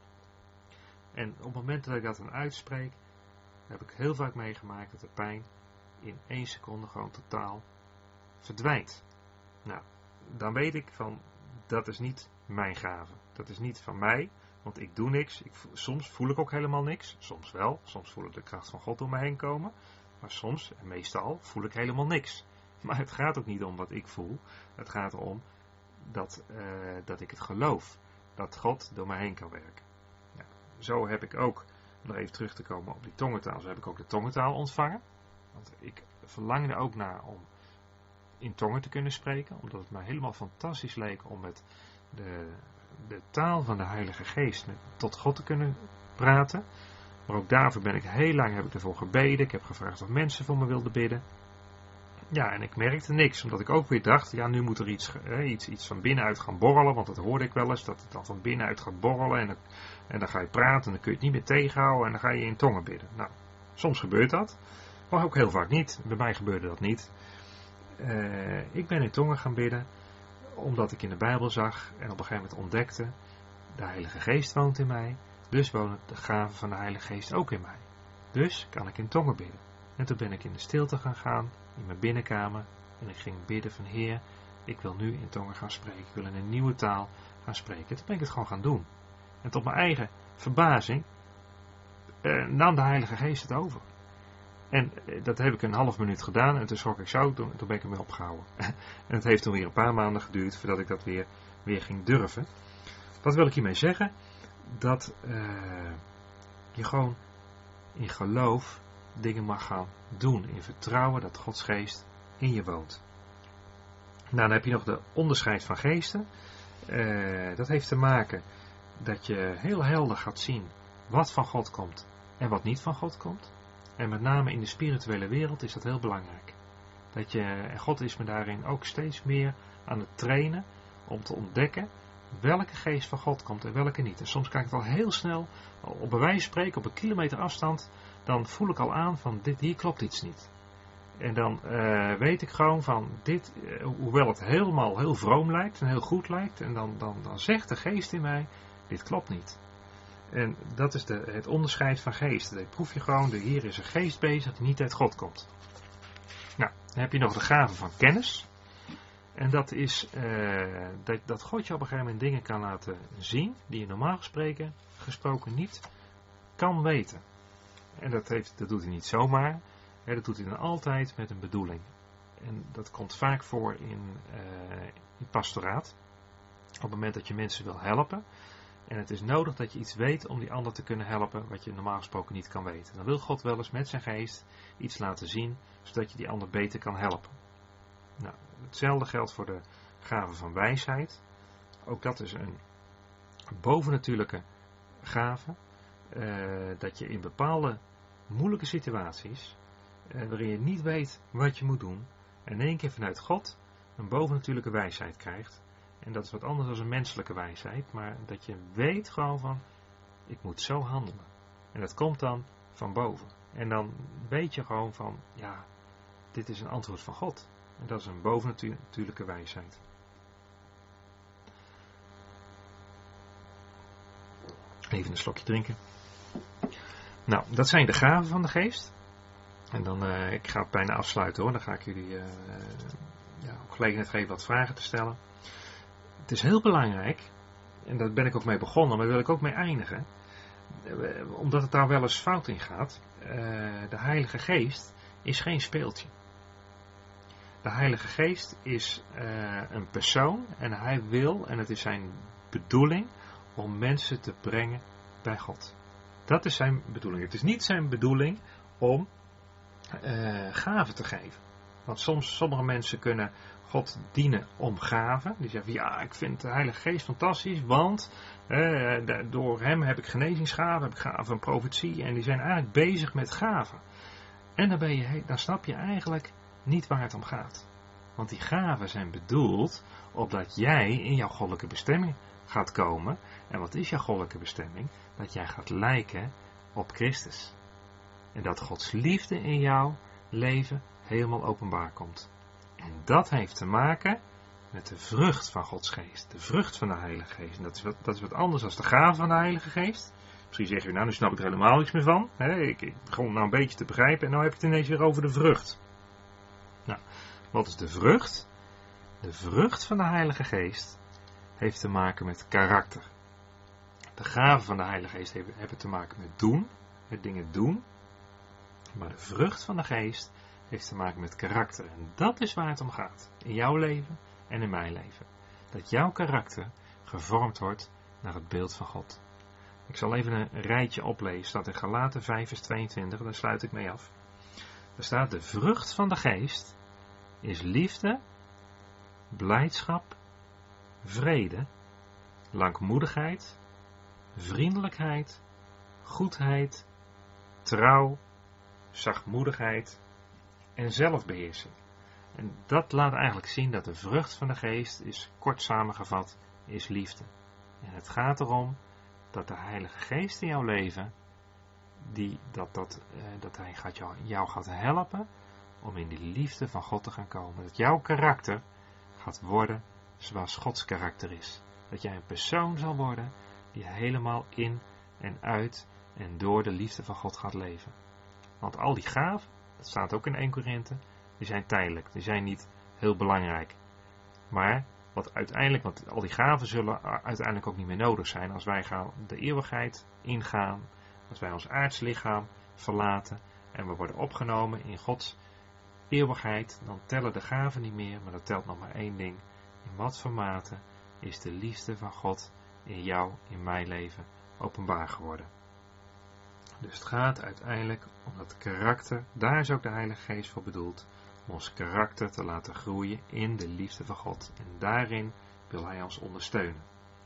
En op het moment dat ik dat dan uitspreek, heb ik heel vaak meegemaakt dat de pijn in één seconde gewoon totaal verdwijnt. Nou, dan weet ik van, dat is niet mijn gave. Dat is niet van mij, want ik doe niks. Ik, soms voel ik ook helemaal niks. Soms wel. Soms voel ik de kracht van God door me heen komen. Maar soms, en meestal, voel ik helemaal niks. Maar het gaat ook niet om wat ik voel. Het gaat erom dat, uh, dat ik het geloof. Dat God door me heen kan werken. Nou, zo heb ik ook, om nog even terug te komen op die tongentaal, zo heb ik ook de tongentaal ontvangen. Want ik verlangde ook naar om in tongen te kunnen spreken. Omdat het mij helemaal fantastisch leek om met de, de taal van de Heilige Geest met, tot God te kunnen praten. Maar ook daarvoor ben ik heel lang heb ik ervoor gebeden. Ik heb gevraagd of mensen voor me wilden bidden. Ja, en ik merkte niks, omdat ik ook weer dacht, ja, nu moet er iets, eh, iets, iets van binnenuit gaan borrelen, want dat hoorde ik wel eens, dat het dan van binnenuit gaat borrelen en dan, en dan ga je praten en dan kun je het niet meer tegenhouden en dan ga je in tongen bidden. Nou, soms gebeurt dat, maar ook heel vaak niet. Bij mij gebeurde dat niet. Uh, ik ben in tongen gaan bidden, omdat ik in de Bijbel zag en op een gegeven moment ontdekte, de Heilige Geest woont in mij, dus woont de gave van de Heilige Geest ook in mij. Dus kan ik in tongen bidden. En toen ben ik in de stilte gaan gaan, in mijn binnenkamer, en ik ging bidden van Heer, ik wil nu in tongen gaan spreken, ik wil in een nieuwe taal gaan spreken. Toen ben ik het gewoon gaan doen. En tot mijn eigen verbazing eh, nam de Heilige Geest het over. En eh, dat heb ik een half minuut gedaan en toen schrok ik zo, toen, toen ben ik ermee opgehouden. En het heeft toen weer een paar maanden geduurd voordat ik dat weer, weer ging durven. Wat wil ik hiermee zeggen? Dat uh, je gewoon in geloof dingen mag gaan doen. In vertrouwen dat Gods geest in je woont. Nou, dan heb je nog de onderscheid van geesten. Uh, dat heeft te maken dat je heel helder gaat zien wat van God komt en wat niet van God komt. En met name in de spirituele wereld is dat heel belangrijk. Dat je, en God is me daarin ook steeds meer aan het trainen om te ontdekken welke geest van God komt en welke niet. En soms kan ik het al heel snel, op bij wijze van spreken, op een kilometer afstand, dan voel ik al aan van dit, hier klopt iets niet. En dan uh, weet ik gewoon van dit, uh, hoewel het helemaal heel vroom lijkt en heel goed lijkt, en dan, dan, dan zegt de geest in mij, dit klopt niet. En dat is de, het onderscheid van geesten. Dan proef je gewoon, de, hier is een geest bezig die niet uit God komt. Nou, dan heb je nog de gave van kennis. En dat is uh, dat, dat God je op een gegeven moment dingen kan laten zien die je normaal gesproken, gesproken niet kan weten. En dat, heeft, dat doet hij niet zomaar. Hè, dat doet hij dan altijd met een bedoeling. En dat komt vaak voor in, uh, in pastoraat. Op het moment dat je mensen wil helpen. En het is nodig dat je iets weet om die ander te kunnen helpen wat je normaal gesproken niet kan weten. Dan wil God wel eens met zijn geest iets laten zien, zodat je die ander beter kan helpen. Nou, hetzelfde geldt voor de gave van wijsheid. Ook dat is een bovennatuurlijke gave. Uh, dat je in bepaalde moeilijke situaties, uh, waarin je niet weet wat je moet doen, in één keer vanuit God een bovennatuurlijke wijsheid krijgt. En dat is wat anders dan een menselijke wijsheid, maar dat je weet gewoon van, ik moet zo handelen. En dat komt dan van boven. En dan weet je gewoon van, ja, dit is een antwoord van God. En dat is een bovennatuurlijke wijsheid. Even een slokje drinken. Nou, dat zijn de gaven van de geest. En dan, uh, ik ga het bijna afsluiten hoor. Dan ga ik jullie uh, ja, op gelegenheid geven wat vragen te stellen. Het is heel belangrijk, en daar ben ik ook mee begonnen, maar daar wil ik ook mee eindigen. Omdat het daar wel eens fout in gaat. Uh, de Heilige Geest is geen speeltje. De Heilige Geest is uh, een persoon en hij wil, en het is zijn bedoeling, om mensen te brengen bij God. Dat is zijn bedoeling. Het is niet zijn bedoeling om uh, gaven te geven. Want soms, sommige mensen kunnen God dienen om gaven. Die zeggen, ja, ik vind de Heilige Geest fantastisch, want uh, door hem heb ik genezingsgaven, heb ik gaven van profetie. En die zijn eigenlijk bezig met gaven. En dan, ben je, dan snap je eigenlijk niet waar het om gaat. Want die gaven zijn bedoeld opdat jij in jouw goddelijke bestemming gaat komen. En wat is jouw goddelijke bestemming? Dat jij gaat lijken op Christus. En dat Gods liefde in jouw leven helemaal openbaar komt. En dat heeft te maken met de vrucht van Gods geest. De vrucht van de Heilige Geest. En dat is wat, dat is wat anders dan de gave van de Heilige Geest. Misschien zeg je, nou, nu snap ik er helemaal niks meer van. He, ik, ik begon nou een beetje te begrijpen en nou heb je het ineens weer over de vrucht. Nou, wat is de vrucht? De vrucht van de Heilige Geest heeft te maken met karakter. De gaven van de Heilige Geest hebben, hebben te maken met doen, met dingen doen. Maar de vrucht van de Geest heeft te maken met karakter. En dat is waar het om gaat. In jouw leven en in mijn leven. Dat jouw karakter gevormd wordt naar het beeld van God. Ik zal even een rijtje oplezen. Staat in Galaten vijf vers tweeëntwintig. Daar sluit ik mee af. Er staat: de vrucht van de Geest is liefde, blijdschap, vrede, langmoedigheid, vriendelijkheid, goedheid, trouw, zachtmoedigheid en zelfbeheersing. En dat laat eigenlijk zien dat de vrucht van de Geest is, kort samengevat, is liefde. En het gaat erom dat de Heilige Geest in jouw leven, die, dat, dat, eh, dat hij gaat jou, jou gaat helpen om in die liefde van God te gaan komen. Dat jouw karakter gaat worden zoals Gods karakter is. Dat jij een persoon zal worden die helemaal in en uit en door de liefde van God gaat leven. Want al die gaven, dat staat ook in Eerste Korinthe, die zijn tijdelijk, die zijn niet heel belangrijk. Maar wat uiteindelijk, want al die gaven zullen uiteindelijk ook niet meer nodig zijn als wij gaan de eeuwigheid ingaan, als wij ons aardslichaam verlaten en we worden opgenomen in Gods eeuwigheid, dan tellen de gaven niet meer, maar dat telt nog maar één ding. In wat voor mate is de liefde van God in jou, in mijn leven, openbaar geworden. Dus het gaat uiteindelijk om dat karakter, daar is ook de Heilige Geest voor bedoeld, om ons karakter te laten groeien in de liefde van God. En daarin wil Hij ons ondersteunen.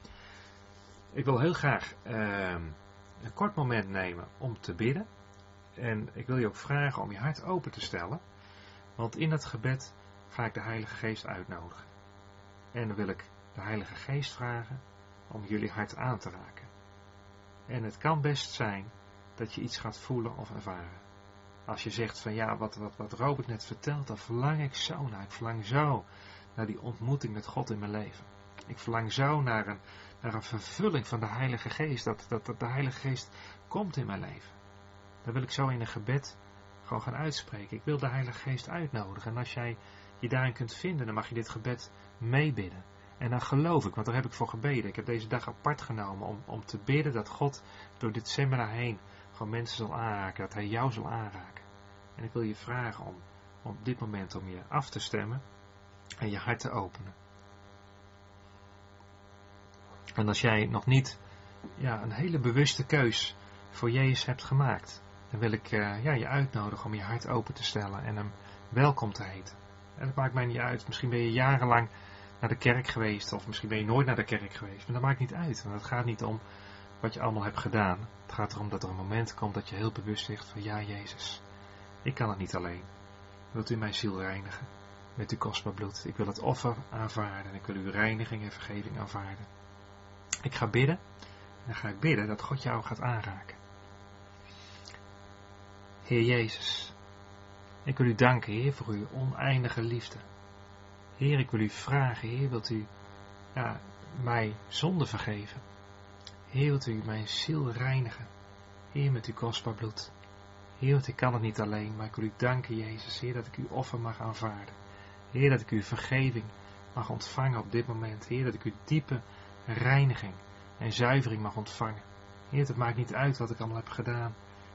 Ik wil heel graag uh, een kort moment nemen om te bidden. En ik wil je ook vragen om je hart open te stellen. Want in dat gebed ga ik de Heilige Geest uitnodigen. En dan wil ik de Heilige Geest vragen om jullie hart aan te raken. En het kan best zijn dat je iets gaat voelen of ervaren. Als je zegt van ja, wat, wat, wat Robert net vertelt, dan verlang ik zo naar. Ik verlang zo naar die ontmoeting met God in mijn leven. Ik verlang zo naar een, naar een vervulling van de Heilige Geest. Dat, dat, dat de Heilige Geest komt in mijn leven. Dan wil ik zo in een gebed gewoon gaan uitspreken. Ik wil de Heilige Geest uitnodigen. En als jij je daarin kunt vinden, dan mag je dit gebed meebidden. En dan geloof ik, want daar heb ik voor gebeden. Ik heb deze dag apart genomen om, om te bidden dat God door dit seminar heen gewoon mensen zal aanraken. Dat Hij jou zal aanraken. En ik wil je vragen om, om op dit moment om je af te stemmen en je hart te openen. En als jij nog niet ja, een hele bewuste keus voor Jezus hebt gemaakt, dan wil ik uh, ja, je uitnodigen om je hart open te stellen en Hem welkom te heten. En dat maakt mij niet uit. Misschien ben je jarenlang naar de kerk geweest, of misschien ben je nooit naar de kerk geweest. Maar dat maakt niet uit, want het gaat niet om wat je allemaal hebt gedaan. Het gaat erom dat er een moment komt dat je heel bewust zegt van ja, Jezus, ik kan het niet alleen. Wilt u mijn ziel reinigen met uw kostbaar bloed? Ik wil het offer aanvaarden en ik wil uw reiniging en vergeving aanvaarden. Ik ga bidden en dan ga ik bidden dat God jou gaat aanraken. Heer Jezus, ik wil u danken, Heer, voor uw oneindige liefde. Heer, ik wil u vragen, Heer, wilt u ja, mij zonde vergeven? Heer, wilt u mijn ziel reinigen? Heer, met uw kostbaar bloed. Heer, want ik kan het niet alleen, maar ik wil u danken, Jezus, Heer, dat ik uw offer mag aanvaarden. Heer, dat ik uw vergeving mag ontvangen op dit moment. Heer, dat ik uw diepe reiniging en zuivering mag ontvangen. Heer, het maakt niet uit wat ik allemaal heb gedaan.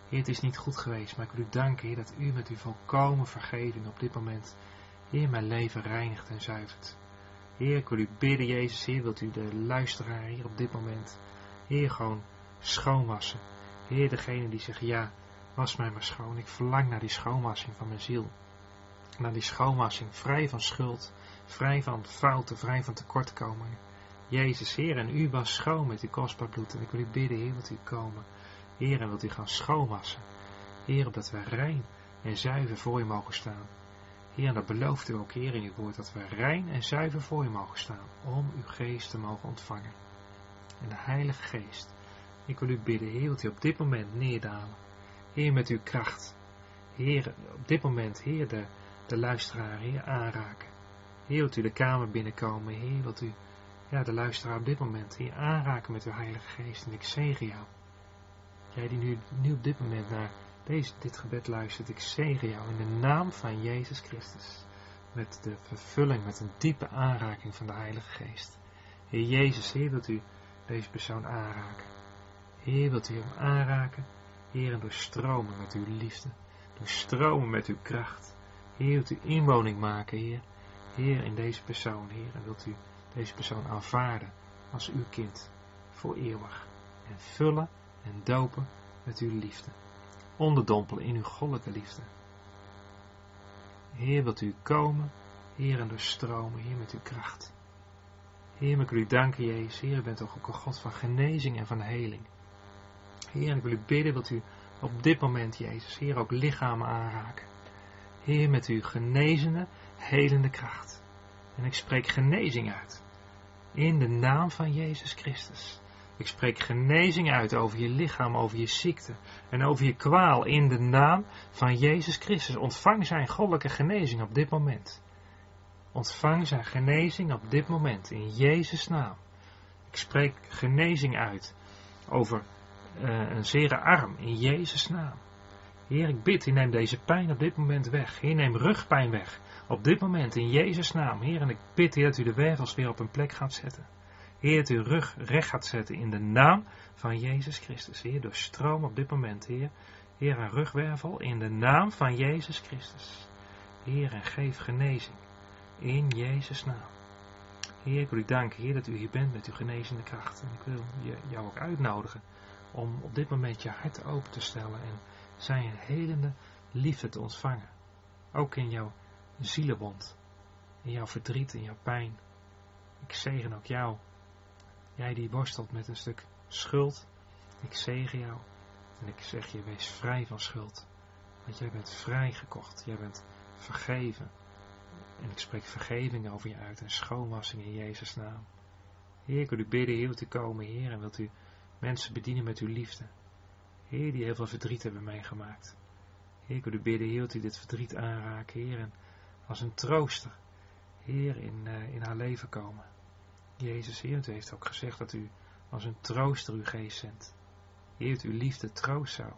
Heer, het is niet goed geweest, maar ik wil u danken, Heer, dat u met uw volkomen vergeving op dit moment, Heer, mijn leven reinigt en zuivert. Heer, ik wil u bidden, Jezus, Heer, wilt u de luisteraar hier op dit moment, Heer, gewoon schoonwassen. Heer, degene die zegt, ja, was mij maar schoon. Ik verlang naar die schoonwassing van mijn ziel. Naar die schoonwassing, vrij van schuld, vrij van fouten, vrij van tekortkomingen. Jezus, Heer, en u was schoon met uw kostbaar bloed. En ik wil u bidden, Heer, wilt u komen. Heer, en wilt u gaan schoonwassen. Heer, opdat wij rein en zuiver voor u mogen staan. Heer, en dat belooft u ook, Heer, in uw woord, dat wij rein en zuiver voor u mogen staan, om uw geest te mogen ontvangen. En de Heilige Geest, ik wil u bidden, Heer, wilt u op dit moment neerdalen. Heer, met uw kracht. Heer, op dit moment, Heer, de, de luisteraar, Heer, aanraken. Heer, wilt u de kamer binnenkomen, Heer, wilt u ja, de luisteraar op dit moment, Heer, aanraken met uw Heilige Geest. En ik zegen jou. Jij die nu, nu op dit moment naar deze, dit gebed luistert, ik zegen jou in de naam van Jezus Christus. Met de vervulling, met een diepe aanraking van de Heilige Geest. Heer Jezus, Heer, wilt u deze persoon aanraken. Heer, wilt u hem aanraken. Heer, en doorstromen met uw liefde. Doorstromen met uw kracht. Heer, wilt u inwoning maken, Heer. Heer, in deze persoon, Heer. En wilt u deze persoon aanvaarden als uw kind. Voor eeuwig. En vullen en dopen met uw liefde. Onderdompelen in uw goddelijke liefde. Heer, wilt u komen. Heer, en doorstromen, Heer, met uw kracht. Heer, ik wil u danken, Jezus. Heer, u bent toch ook een God van genezing en van heling. Heer, ik wil u bidden, wilt u op dit moment, Jezus, Heer, ook lichamen aanraken. Heer, met uw genezende, helende kracht. En ik spreek genezing uit. In de naam van Jezus Christus. Ik spreek genezing uit over je lichaam, over je ziekte en over je kwaal. In de naam van Jezus Christus. Ontvang zijn goddelijke genezing op dit moment. Ontvang zijn genezing op dit moment, in Jezus' naam. Ik spreek genezing uit over uh, een zere arm, in Jezus' naam. Heer, ik bid, Heer, neem deze pijn op dit moment weg. Heer, neem rugpijn weg, op dit moment, in Jezus' naam. Heer, en ik bid, Heer, dat u de wervels weer op een plek gaat zetten. Heer, dat u rug recht gaat zetten, in de naam van Jezus Christus. Heer, doorstroom op dit moment, Heer. Heer, een rugwervel, in de naam van Jezus Christus. Heer, en geef genezing. In Jezus' naam. Heer, ik wil u danken, Heer, dat u hier bent met uw genezende kracht. En ik wil je, jou ook uitnodigen om op dit moment je hart open te stellen en zijn helende liefde te ontvangen. Ook in jouw zielenwond, in jouw verdriet, in jouw pijn. Ik zegen ook jou. Jij die worstelt met een stuk schuld. Ik zegen jou. En ik zeg je, wees vrij van schuld. Want jij bent vrijgekocht. Jij bent vergeven. En ik spreek vergeving over je uit en schoonwassing in Jezus' naam. Heer, ik wil u bidden, Heer, wilt u komen, Heer, en wilt u mensen bedienen met uw liefde. Heer, die heel veel verdriet hebben meegemaakt. Heer, ik wil u bidden, Heer, wilt u dit verdriet aanraken, Heer, en als een trooster, Heer, in, uh, in haar leven komen. Jezus, Heer, u heeft ook gezegd dat u als een trooster uw geest zendt. Heer, dat uw liefde troost zou.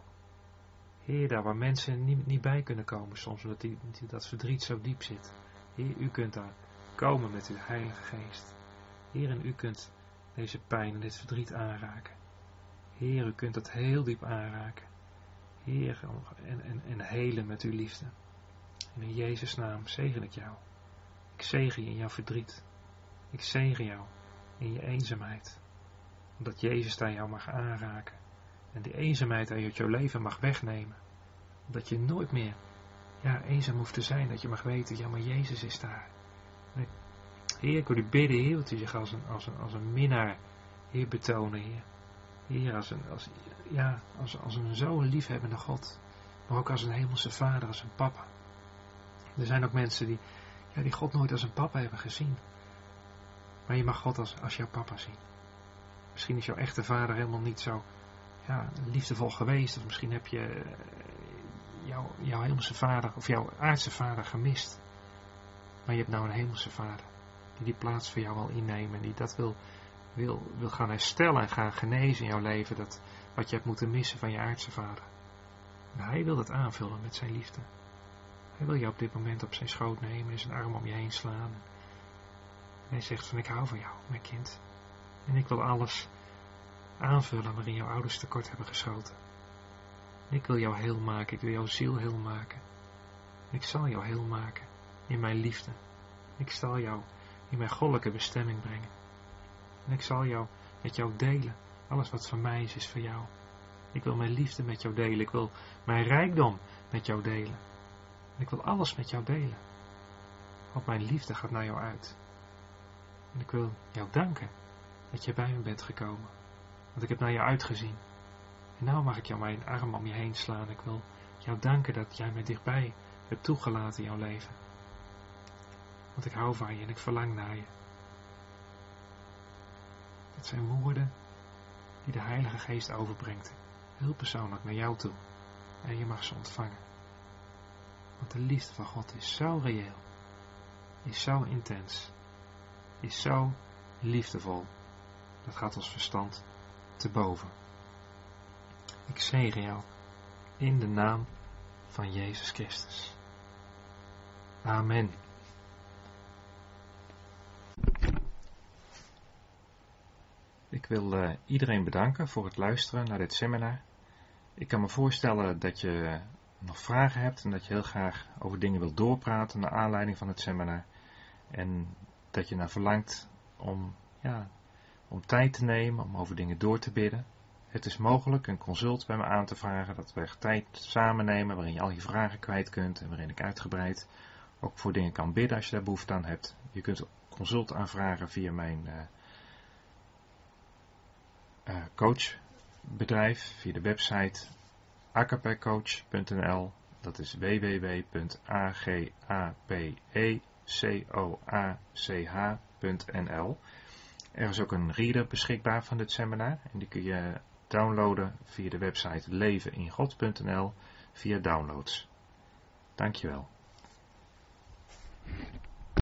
Heer, daar waar mensen niet, niet bij kunnen komen soms, omdat die, die, dat verdriet zo diep zit. Heer, u kunt daar komen met uw Heilige Geest. Heer, en u kunt deze pijn en dit verdriet aanraken. Heer, u kunt dat heel diep aanraken. Heer, en, en, en helen met uw liefde. En in Jezus' naam zegen ik jou. Ik zegen je in jouw verdriet. Ik zegen jou in je eenzaamheid. Omdat Jezus daar jou mag aanraken. En die eenzaamheid uit jouw leven mag wegnemen. Dat je nooit meer ja, eenzaam hoeft te zijn. Dat je mag weten, ja, maar Jezus is daar. Nee. Heer, ik wil u bidden, Heer, dat u zich als een, als een, als een minnaar, Heer, betonen, Heer. Heer, als een, als, ja, als, als een zo liefhebbende God. Maar ook als een hemelse vader, als een papa. Er zijn ook mensen die, ja, die God nooit als een papa hebben gezien. Maar je mag God als, als jouw papa zien. Misschien is jouw echte vader helemaal niet zo ja, liefdevol geweest. Of misschien heb je uh, jouw, jouw hemelse vader of jouw aardse vader gemist. Maar je hebt nou een hemelse vader. Die die plaats voor jou wil innemen. En die dat wil, wil, wil gaan herstellen en gaan genezen in jouw leven. Dat wat je hebt moeten missen van je aardse vader. En hij wil dat aanvullen met zijn liefde. Hij wil jou op dit moment op zijn schoot nemen en zijn arm om je heen slaan. En hij zegt van ik hou van jou, mijn kind. En ik wil alles aanvullen waarin jouw ouders tekort hebben geschoten. Ik wil jou heel maken, ik wil jouw ziel heel maken. Ik zal jou heel maken in mijn liefde. Ik zal jou in mijn goddelijke bestemming brengen. En ik zal jou met jou delen. Alles wat van mij is, is voor jou. Ik wil mijn liefde met jou delen. Ik wil mijn rijkdom met jou delen. En ik wil alles met jou delen. Want mijn liefde gaat naar jou uit. En ik wil jou danken dat je bij me bent gekomen. Want ik heb naar jou uitgezien. En nou mag ik jou mijn arm om je heen slaan. Ik wil jou danken dat jij mij dichtbij hebt toegelaten in jouw leven. Want ik hou van je en ik verlang naar je. Dat zijn woorden die de Heilige Geest overbrengt. Heel persoonlijk naar jou toe. En je mag ze ontvangen. Want de liefde van God is zo reëel. Is zo intens. Is zo liefdevol. Dat gaat ons verstand te boven. Ik zegen jou in de naam van Jezus Christus. Amen. Ik wil uh, iedereen bedanken voor het luisteren naar dit seminar. Ik kan me voorstellen dat je nog vragen hebt en dat je heel graag over dingen wilt doorpraten naar aanleiding van het seminar. En dat je naar verlangt om, ja, om tijd te nemen, om over dingen door te bidden. Het is mogelijk een consult bij me aan te vragen, dat we echt tijd samen nemen waarin je al je vragen kwijt kunt en waarin ik uitgebreid ook voor dingen kan bidden als je daar behoefte aan hebt. Je kunt een consult aanvragen via mijn uh, uh, coachbedrijf, via de website agapecoach punt n l. Dat is w w w punt a g a p e c o a c h punt n l. Er is ook een reader beschikbaar van dit seminar en die kun je downloaden via de website leven in god punt n l via downloads. Dankjewel.